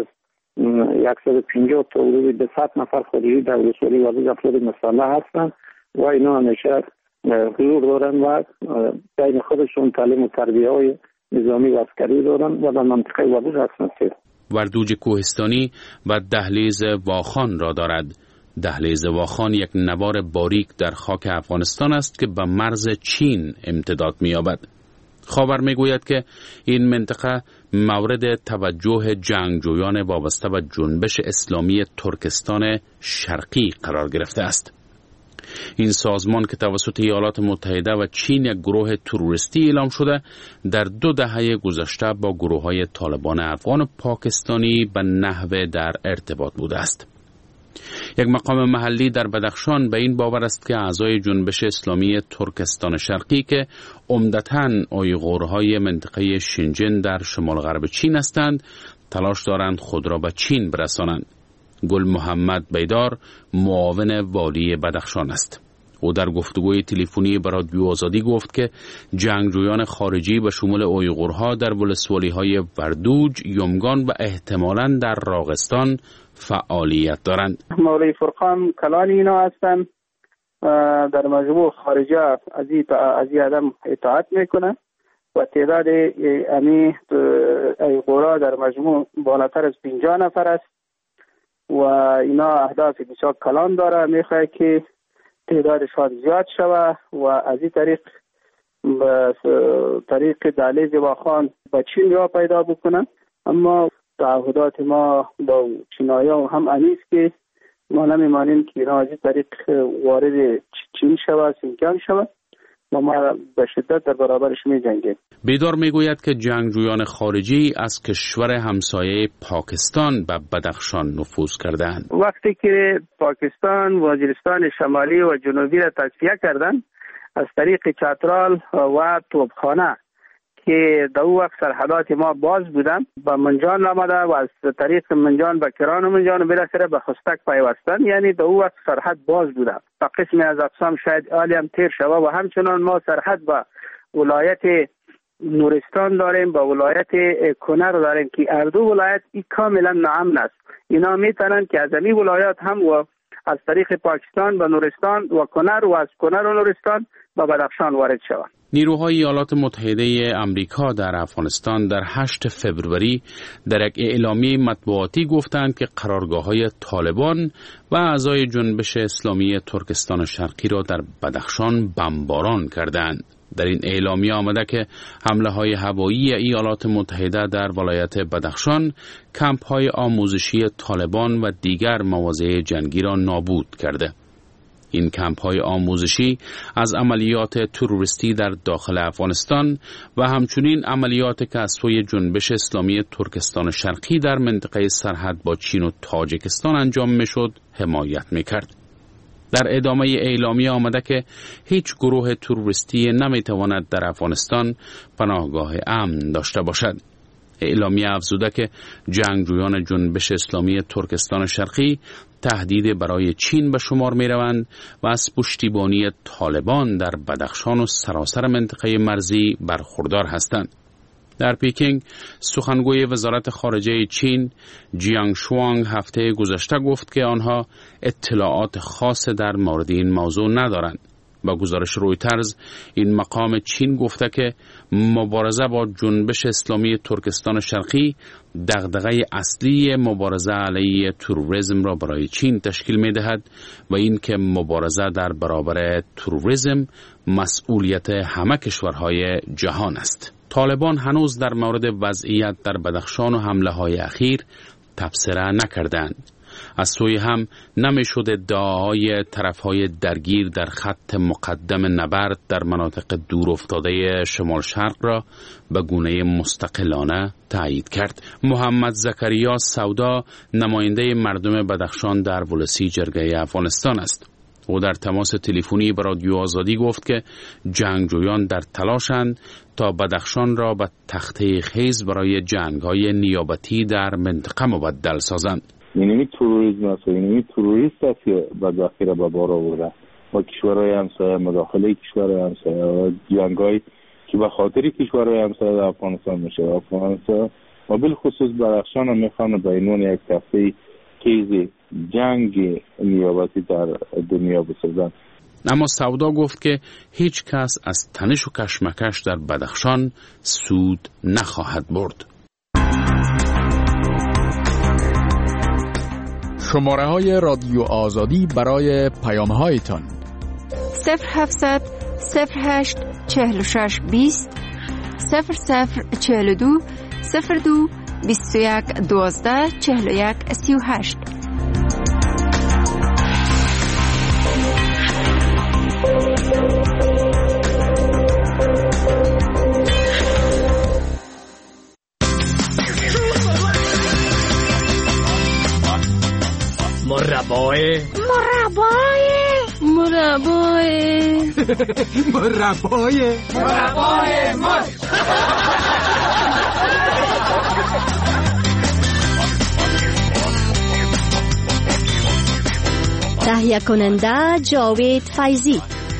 150 تا حدود 200 نفر خارجی در ولسوالی وردوج افراد مسئله هستند و اینا همیشه حضور دارن و بین خودشون تعلیم و تربیه‌های نظامی و عسکری دارن و در منطقه وردوج هستند. وردوج کوهستانی و دهلیز واخان را دارد. دهلیز واخان یک نوار باریک در خاک افغانستان است که به مرز چین امتداد می‌یابد. خاور میگوید که این منطقه مورد توجه جنگجویان وابسته به جنبش اسلامی ترکستان شرقی قرار گرفته است. این سازمان که توسط ایالات متحده و چین یک گروه تروریستی اعلام شده، در 2 دهه گذشته با گروه‌های طالبان افغان پاکستانی به نحو در ارتباط بوده است. یک مقام محلی در بدخشان به این باور است که اعضای جنبش اسلامی ترکستان شرقی که عمدتاً اویغورهای منطقه شینجن در شمال غرب چین هستند، تلاش دارند خود را به چین برسانند. گل محمد بیدار معاون والی بدخشان است. او در گفتگوی تلفنی با رادیو آزادی گفت که جنگجویان خارجی به شمول اویغورها در ولسوالی‌های وردوج، یمگان و احتمالاً در راغستان فعالیت دارند. مولوی فرقان کلان اینا هستند، در مجموع خارجه از این آدم اطاعت میکنه و تعداد اویغورها در مجموع بالاتر از 50 نفر است و اینا اهداف بسیار کلان داره، میخواه که تعدادشان زیاد شوه و از این طریق دهلیز واخان به چین را پیدا بکنن. اما تعهدات ما با چینایان هم انیست که ما نمیمانیم که اینا از این طریق وارد چین شوه، سینکان شوه و ما به شدت در برابرش می جنگیم. بیدار میگوید که جنگجویان خارجی از کشور همسایه پاکستان به بدخشان نفوذ کردند. وقتی که پاکستان وزیرستان شمالی و جنوبی را تصفیه کردند از طریق چترال و توپخانه که در اون وقت سرحدات ما باز بودن به منجان آمده و از طریق منجان به کران و منجان و بالاخره به خستک پیوستن، یعنی در اون وقت سرحد باز بودن. تا قسمی از اقسام شاید عالی هم تیر شوه و همچنان ما سرحد با ولایت نورستان داریم، با ولایت کنر داریم که هر دو ولایت این کاملا ناامن است. اینا میتونن که از این ولایات هم و از طریق پاکستان به نورستان و کنر و از کنر و نورستان به بدخشان وارد شوند. نیروهای ایالات متحده آمریکا در افغانستان در 8 فوریه در یک اعلامیه مطبوعاتی گفتند که قرارگاه‌های طالبان و اعضای جنبش اسلامی ترکستان شرقی را در بدخشان بمباران کردند. در این اعلامیه آمده که حمله‌های هوایی ایالات متحده در ولایت بدخشان کمپ‌های آموزشی طالبان و دیگر مواضع جنگی را نابود کرده. این کمپ‌های آموزشی از عملیات تروریستی در داخل افغانستان و همچنین عملیات که از سوی جنبش اسلامی ترکستان شرقی در منطقه سرحد با چین و تاجیکستان انجام می‌شد حمایت می‌کرد. در ادامه اعلامیه آمده که هیچ گروه تروریستی نمی‌تواند در افغانستان پناهگاه امن داشته باشد. اعلامیه افزوده که جنگجویان جنبش اسلامی ترکستان شرقی تهدید برای چین به شمار می روند و از پشتیبانی طالبان در بدخشان و سراسر منطقه مرزی برخوردار هستند. در پیکینگ سخنگوی وزارت خارجه چین جیانگ شوانگ هفته گذشته گفت که آنها اطلاعات خاص در مورد این موضوع ندارند. با گزارش رویترز این مقام چین گفته که مبارزه با جنبش اسلامی ترکستان شرقی دغدغه اصلی مبارزه علیه تروریسم را برای چین تشکیل می دهد و این که مبارزه در برابر تروریسم مسئولیت همه کشورهای جهان است. طالبان هنوز در مورد وضعیت در بدخشان و حمله های اخیر تبصره نکردند. از سوی هم نمیشد ادعاهای طرفهای درگیر در خط مقدم نبرد در مناطق دور افتاده شمال شرق را به گونه مستقلانه تایید کرد. محمد زکریا سودا نماینده مردم بدخشان در ولسی جرگه افغانستان است. او در تماس تلفنی با رادیو آزادی گفت که جنگجویان در تلاشند تا بدخشان را به تخته خیز برای جنگ‌های نیابتی در منطقه مبدل سازند. اینمی تروریسم است و اینمی تروریست است که بدبختی را به بار آورده با کشورهای همسایه، مداخله کشورهای همسایه و جنگ‌هایی که به خاطر کشورهای همسایه در افغانستان میشه. افغانستان و بالخصوص بدخشان هم میخوان به عنوان یک تخته خیز جنگ نیابتی در دنیا بسازند. اما سودا گفت که هیچ کس از تنش و کشمکش در بدخشان سود نخواهد برد. شماره های رادیو آزادی برای پیام هایتان 0700 08 46 20 0042 02 21 12 41 38. مربای مرچ. تهیه کننده جاوید فیضی.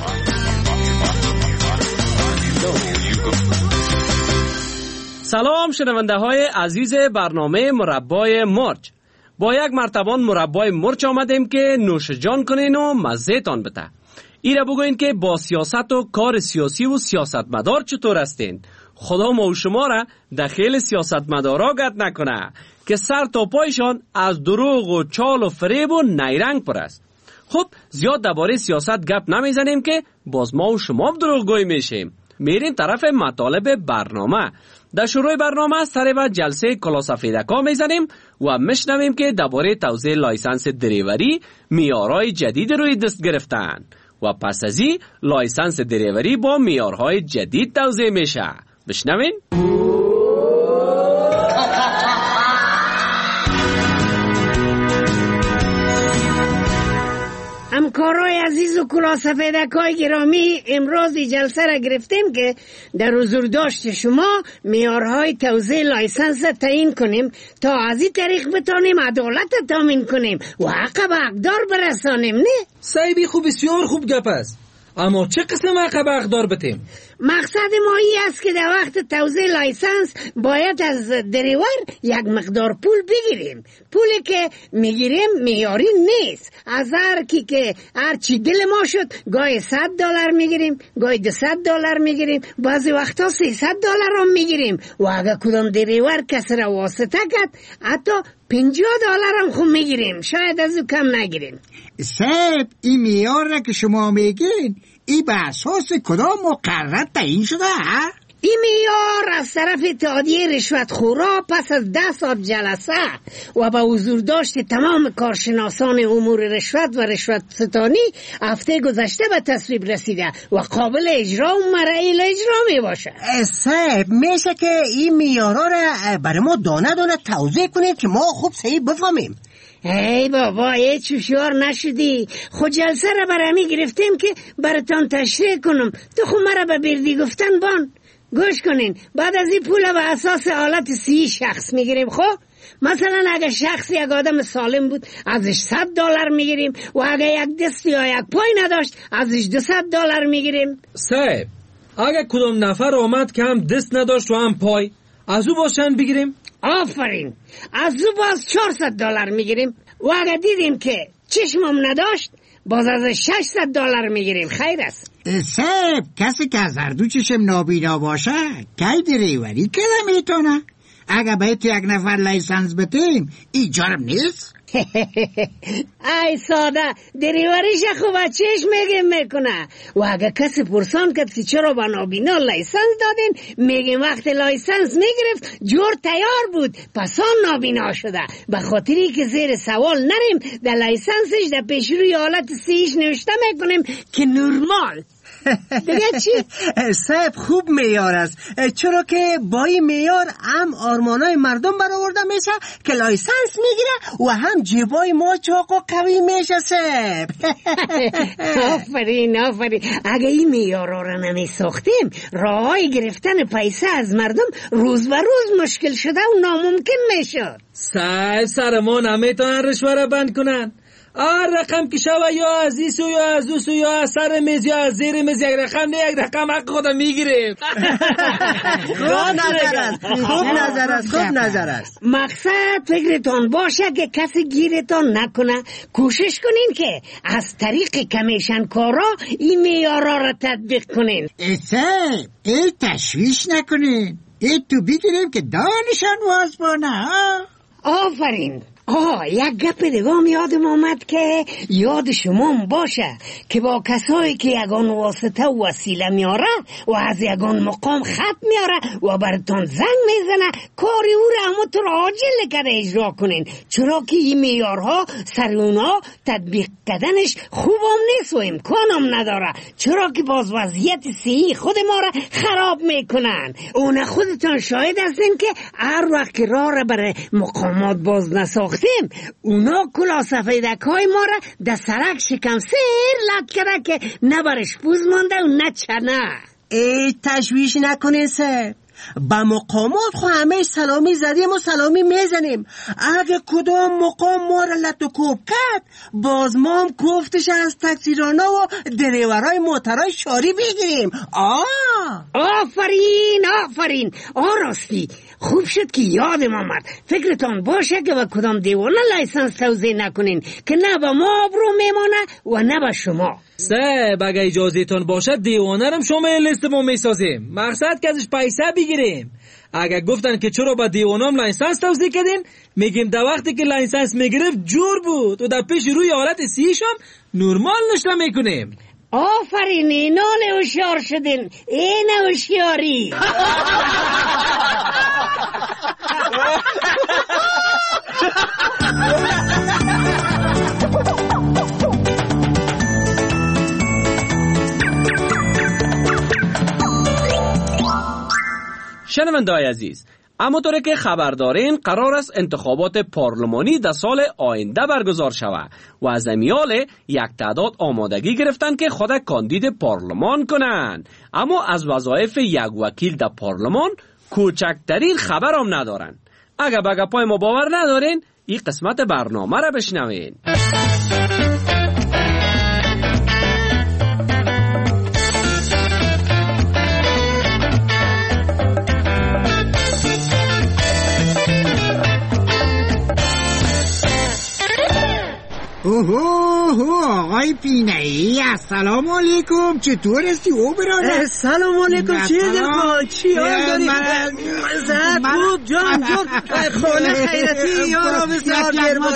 سلام شنونده های عزیز برنامه مربای مرچ. با یک مرتبان مربای مرچ آمدیم که نوش جان کنین و مزه تان بده. ایره بگوین که با سیاست و کار سیاسی و سیاستمدار چطور هستین؟ خدا ما و شما را دخیل سیاستمدارا گت نکنه که سر تا پایشان از دروغ و چال و فریب و نیرنگ پر است. خب زیاد درباره سیاست گپ نمیزنیم که باز ما و شما دروغگویی میشیم. میریم طرف مطالب برنامه. در شروع برنامه سر به جلسه کلاسفیدکا میزنیم و میشنویم که درباره توزیع لایسنس دریوری معیارهای جدید روی دست گرفتن و پس از این لایسنس دریوری با معیارهای جدید توزیع میشه. بشنوین. همکارای عزیز و کلاسفیدکای گرامی، امروز جلسه را گرفتیم که در حضور داشت شما معیارهای توزیع لایسنس تعیین کنیم تا از این طریق بتانیم عدالت تامین کنیم و حق به حقدار برسانیم. نه صاحبی خوب، بسیار خوب گپ است، اما چه قسم حق به حقدار بتیم؟ مقصد ما این است که در وقت توزیع لایسنس باید از دریور یک مقدار پول بگیریم. پولی که میگیریم معیاری نیست. از هر کی که هر چی دل ما شد، گاهی $100 میگیریم، گاهی $200 میگیریم، بعضی وقتا $300 هم میگیریم و اگر کدام دریور کسی را واسطه کرد حتی $50 هم خوب میگیریم، شاید از او کم نگیریم. صاحب، این معیار را که شما میگین این به اساس کدام مقرر تعیین شده؟ این معیار از طرف اتحادیه رشوتخورا پس از 10 ساعت جلسه و با حضور داشت تمام کارشناسان امور رشوت و رشوت ستانی هفته گذشته به تصویب رسیده و قابل اجرا و مرعی اجرا می باشه. صاحب، میشه که این معیارها را برای ما دانه دانه توضیح کنید که ما خوب صحیح بفهمیم؟ ای بابا، هیچ هوشیار نشدی. خود جلسه را برمی گرفتیم که براتان تشریح کنم. تو خود مرا به بردی گفتن بان. گوش کنین، بعد از این پول به اساس حالت 30 شخص میگیریم. خب مثلا اگه شخص یک آدم سالم بود ازش $100 میگیریم و اگه یک دست یا یک پای نداشت ازش $200 میگیریم. صاحب، اگه کدوم نفر آمد که هم دست نداشت و هم پای، از او باشن بگیریم؟ آفرین، از او باز $400 میگیریم و اگه دیدیم که چشمم نداشت باز از $600 میگیریم. خیر است. صاحب، کسی که از هر دو چشم نابینا باشه کی دریوری که نمیتونه؟ اگه باید یک نفر لایسنس بتیم این جرم نیست؟ ای ساده، دریوریش خوبه چشم میکنه و اگه کسی پرسان کرد که چرا با نابینا لایسنس دادین، میگیم وقت لایسنس میگرفت جور تیار بود پس آن نابینا شده. به خاطری که زیر سوال نریم در لایسنسش در پیش روی حالت سیش نوشته میکنیم که نورمال. دیگه چی؟ صاحب، خوب معیار است، چرا که با این معیار هم آرمانای مردم برآورده میشه که لایسنس میگیره و هم جیبای ما چاق و قوی میشه. صاحب آفرین آفرین. اگه این معیارا رو نمیساختیم راهی گرفتن پیسه از مردم روز به روز مشکل شده و ناممکن میشد. صاحب، سر ما نمیتونن رشوه بند کنن. رقم که شوه یا از ایسو یا از اوسو یا از سر میز یا از زیر میز یک رقم نه یک رقم حق خودم میگیریم. خوب نظر است. مقصد فکرتان باشه که کسی گیرتان نکنه. کوشش کنین که از طریق کمیشن کارا این معیارا را تطبیق کنین. ای تشویش نکنین، ای تو بگیریم که دانشان واز بانه. آفرین. یک گپ دیگه یادم آمد که یاد شما باشه که با کسایی که یگان واسطه و وسیله میاره و از یگان مقام خط میاره و براتون زنگ میزنه کاری او را همه تو را عاجل کرده اجرا کنین، چرا که این معیارها سر اونا تطبیق کردنش خوبم نیست و امکانم نداره، چرا که باز وضعیت صحی خود ما را خراب میکنن. اون خودتان شاهد هستین که هر وقت راه را برای مقامات باز نساخت گفتیم اونا کلا سفیدک های ما را در سرک شکم سیر لد کرده که نه برش پوز مانده و نه چنه. ای تشویش نکنین سر، با مقامات خو همه سلامی زدیم و سلامی میزنیم. اگه کدام مقام ما را لطو کوب کرد باز ما هم گفتش از تکسیرانا و دریورای موترای شاری بگیریم. آفرین راستی خوب شد که یادم آمد. فکرتان باشه که با کدام دیوانه لایسنس توزیع نکنین که نه با ما آبرو میمانه و نه با شما. سه اگه اجازه تان باشه دیوانه رم شما لیست ما میسازیم، مقصد که ازش پیسه بگیریم. اگه گفتن که چرا با دیوانام لایسنس توزیع کردین، میگیم در وقتی که لایسنس میگرفت جور بود و در پیش روی حالت سیش هم نورمال نشته میکنیم. آفرین، اینان هوشیار شدین. این هوشیاری. شنونده‌های عزیز، همونطوری که خبر دارین قرار است انتخابات پارلمانی در سال آینده برگزار شود و از امیال یک تعداد آمادگی گرفتن که خود کاندید پارلمان کنند، اما از وظایف یک وکیل در پارلمان کوچکترین خبر هم ندارن. اگر به گپای ما باور ندارین این قسمت برنامه را بشنوین. آقای پینایی، السلام علیکم. چطور هستی او برادر؟ سلام علیکم. چی دلکن؟ چی حال داری؟ زد خوب جان خانه خیرتی یارو بسیار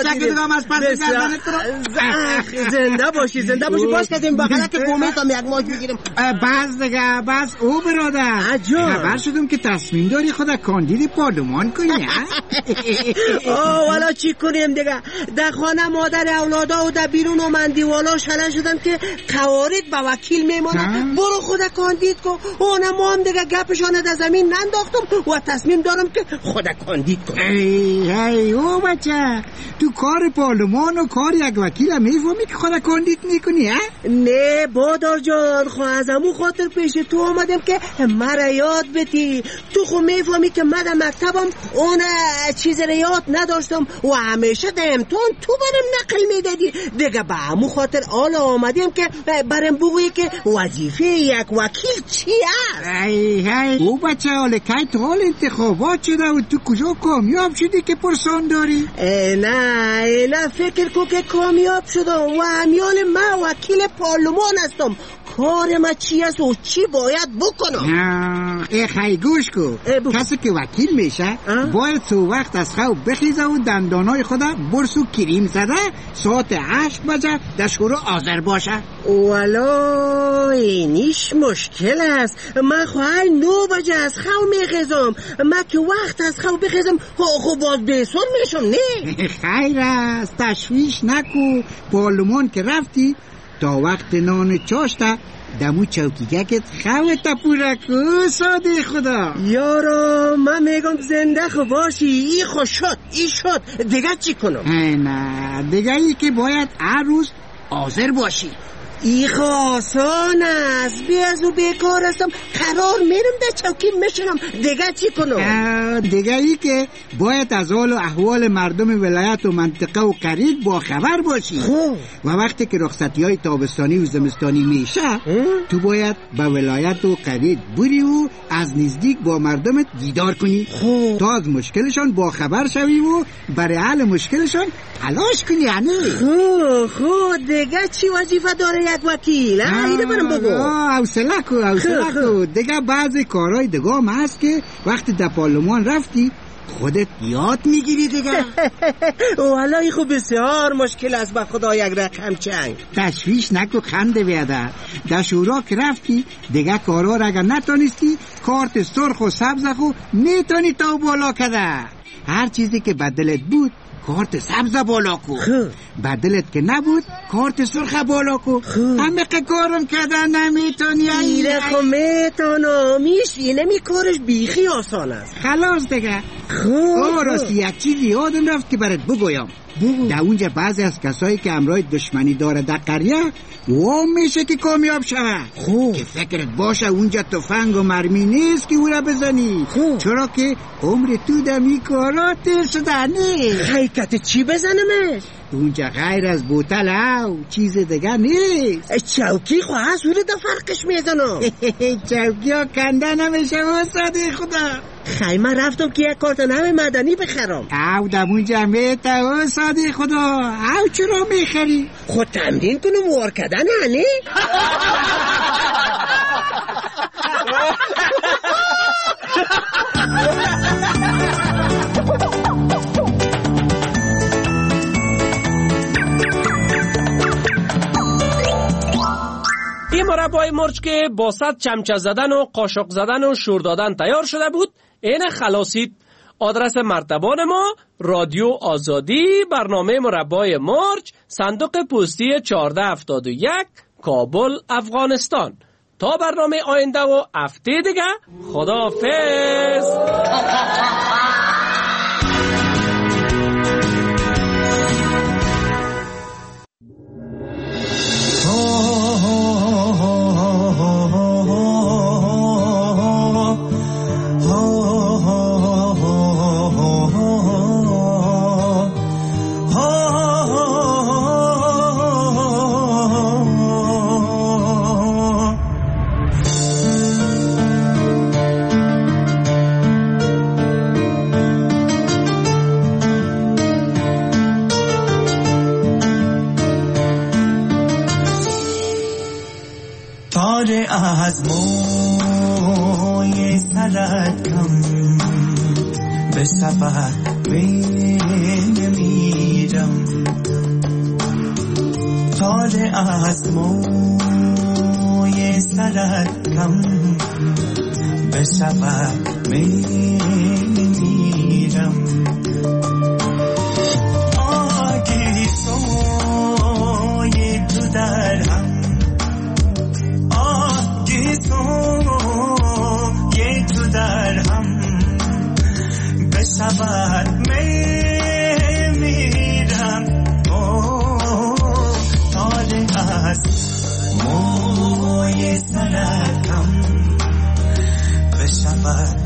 زنده باشی باش کردیم بغلت کومت هم یک ماک بگیرم. بس او برادر خبر شدم که تصمیم داری خود کاندید پارلمان کنی. والا چی کنیم دیگه، در خانه مادر اولادا و در بیرون و مندیوالا شلن شدن که قوارد با وکیل میمانه. برو خود کاندید کن. اونم ما هم دیگه گپشانه در زمین ننداختم و تصمیم دارم که خود کاندید کن. ای او بچه، تو کار پارلمان و کار یک وکیل هم میفهمی که خود کاندید میکنی؟ نه بادار جان، خو از همون خاطر پیش تو آمدم که مرا یاد بدی. تو خو میفهمی که من در مکتبم اون چیز را یاد نداشتم و همیشه در امتحان تو برم نقل میدادی دیگه. به همون خاطر حالا آمدیم که برم بگویی که وظیفه یک وکیل چی است. او بچه حالا که تو حال انتخابات شده و تو کجا کامیاب شدی که پرسان داری؟ نه فکر کن که کامیاب شدم و همیال من وکیل پارلمان هستم. کار ما چی است و چی باید بکنم؟ خیلی گوش کن. کسی که وکیل میشه باید سو وقت از خواب بخیزه و دندانای خود برس و کریم زده ساعت 8 بجه در شروع حاضر باشه. والا اینیش مشکل است. من خواهی 9 بجه از خواب میخیزم. من که وقت از خواب بخیزم خب باز بیسر میشم. نه خیر است، تشویش نکو. پارلمان که رفتی تا وقت نان چاشته دمو چوکیگکت خواه پورکو. ساده خدا یارو من میگم زنده خو باشی. ای خو شد دیگه چی کنم؟ نه دیگه ای که باید هر روز حاضر باشی. ای خو آسان است. بیاز و بیکار هستم، قرار میرم در چوکی میشنم. دیگه چی کنم؟ دیگه ای که باید از حال و احوال مردم ولایت و منطقه و قریب با خبر باشی. و وقتی که رخصتی های تابستانی و زمستانی میشه تو باید با ولایت و قریب بری و از نزدیک با مردمت دیدار کنی تا از مشکلشان با خبر شوی و برای حل مشکلشان تلاش کنی. دیگه چی وظیفه داره یک وکیل؟ اینو برم بگو. حوصله کو. دیگه بعضی کارهای دیگه هم هست که وقتی در پارلمان رفتی خودت یاد میگیری دیگه. والله خب بسیار مشکل است با خدا یک رقم چنگ. تشویش نکو خنده بیاده. در شورا که رفتی دیگه کارا را اگر نتانستی کارت سرخ و سبز خو میتونی تا بالا کده. هر چیزی که بدلت بود کارت سبز بالا کو. بدلت که نبود کارت سرخ بالا کو. همه کارم کردن نمیتونی. ایره خو میتونم. اینه می کارش بیخی آسان است. خلاص دیگه راستی یک چیزی یادم رفت که برات بگویم. در اونجا بعضی از کسایی که امرای دشمنی داره در قریه وام میشه که کامیاب شوه، که فکرت باشه اونجا تفنگ و مرمی نیست که او را بزنی، چرا که عمر تو دمی کارات شده نیست. حقیقت چی بزنمش؟ اونجا غیر از بوتل او چیز دیگه نیست. چوکی خواه از اون دا فرقش میزنم. چوکی ها کنده نمیشه واسده خدا. خیلی من رفتم که یک کارتون مدنی بخرم. او دمونجا میته واسده خدا. او چرا میخری؟ خود تمرین کنم وار کردن هنی؟ این مربای مرچ که با 100 چمچه زدن و قاشق زدن و شور دادن تیار شده بود، این خلاصید. آدرس مرتبان ما رادیو آزادی، برنامه مربای مرچ، صندوق پستی 1471، کابل، افغانستان. تا برنامه آینده و هفته دیگه، خداحافظ. از موی سرت کم به سفر میرم، تاج از موی سرت کم به سفر میرم. آگی سوی تو در هم، یه تو در هم به سفر میرم. تاج از موی سرت هم به سفر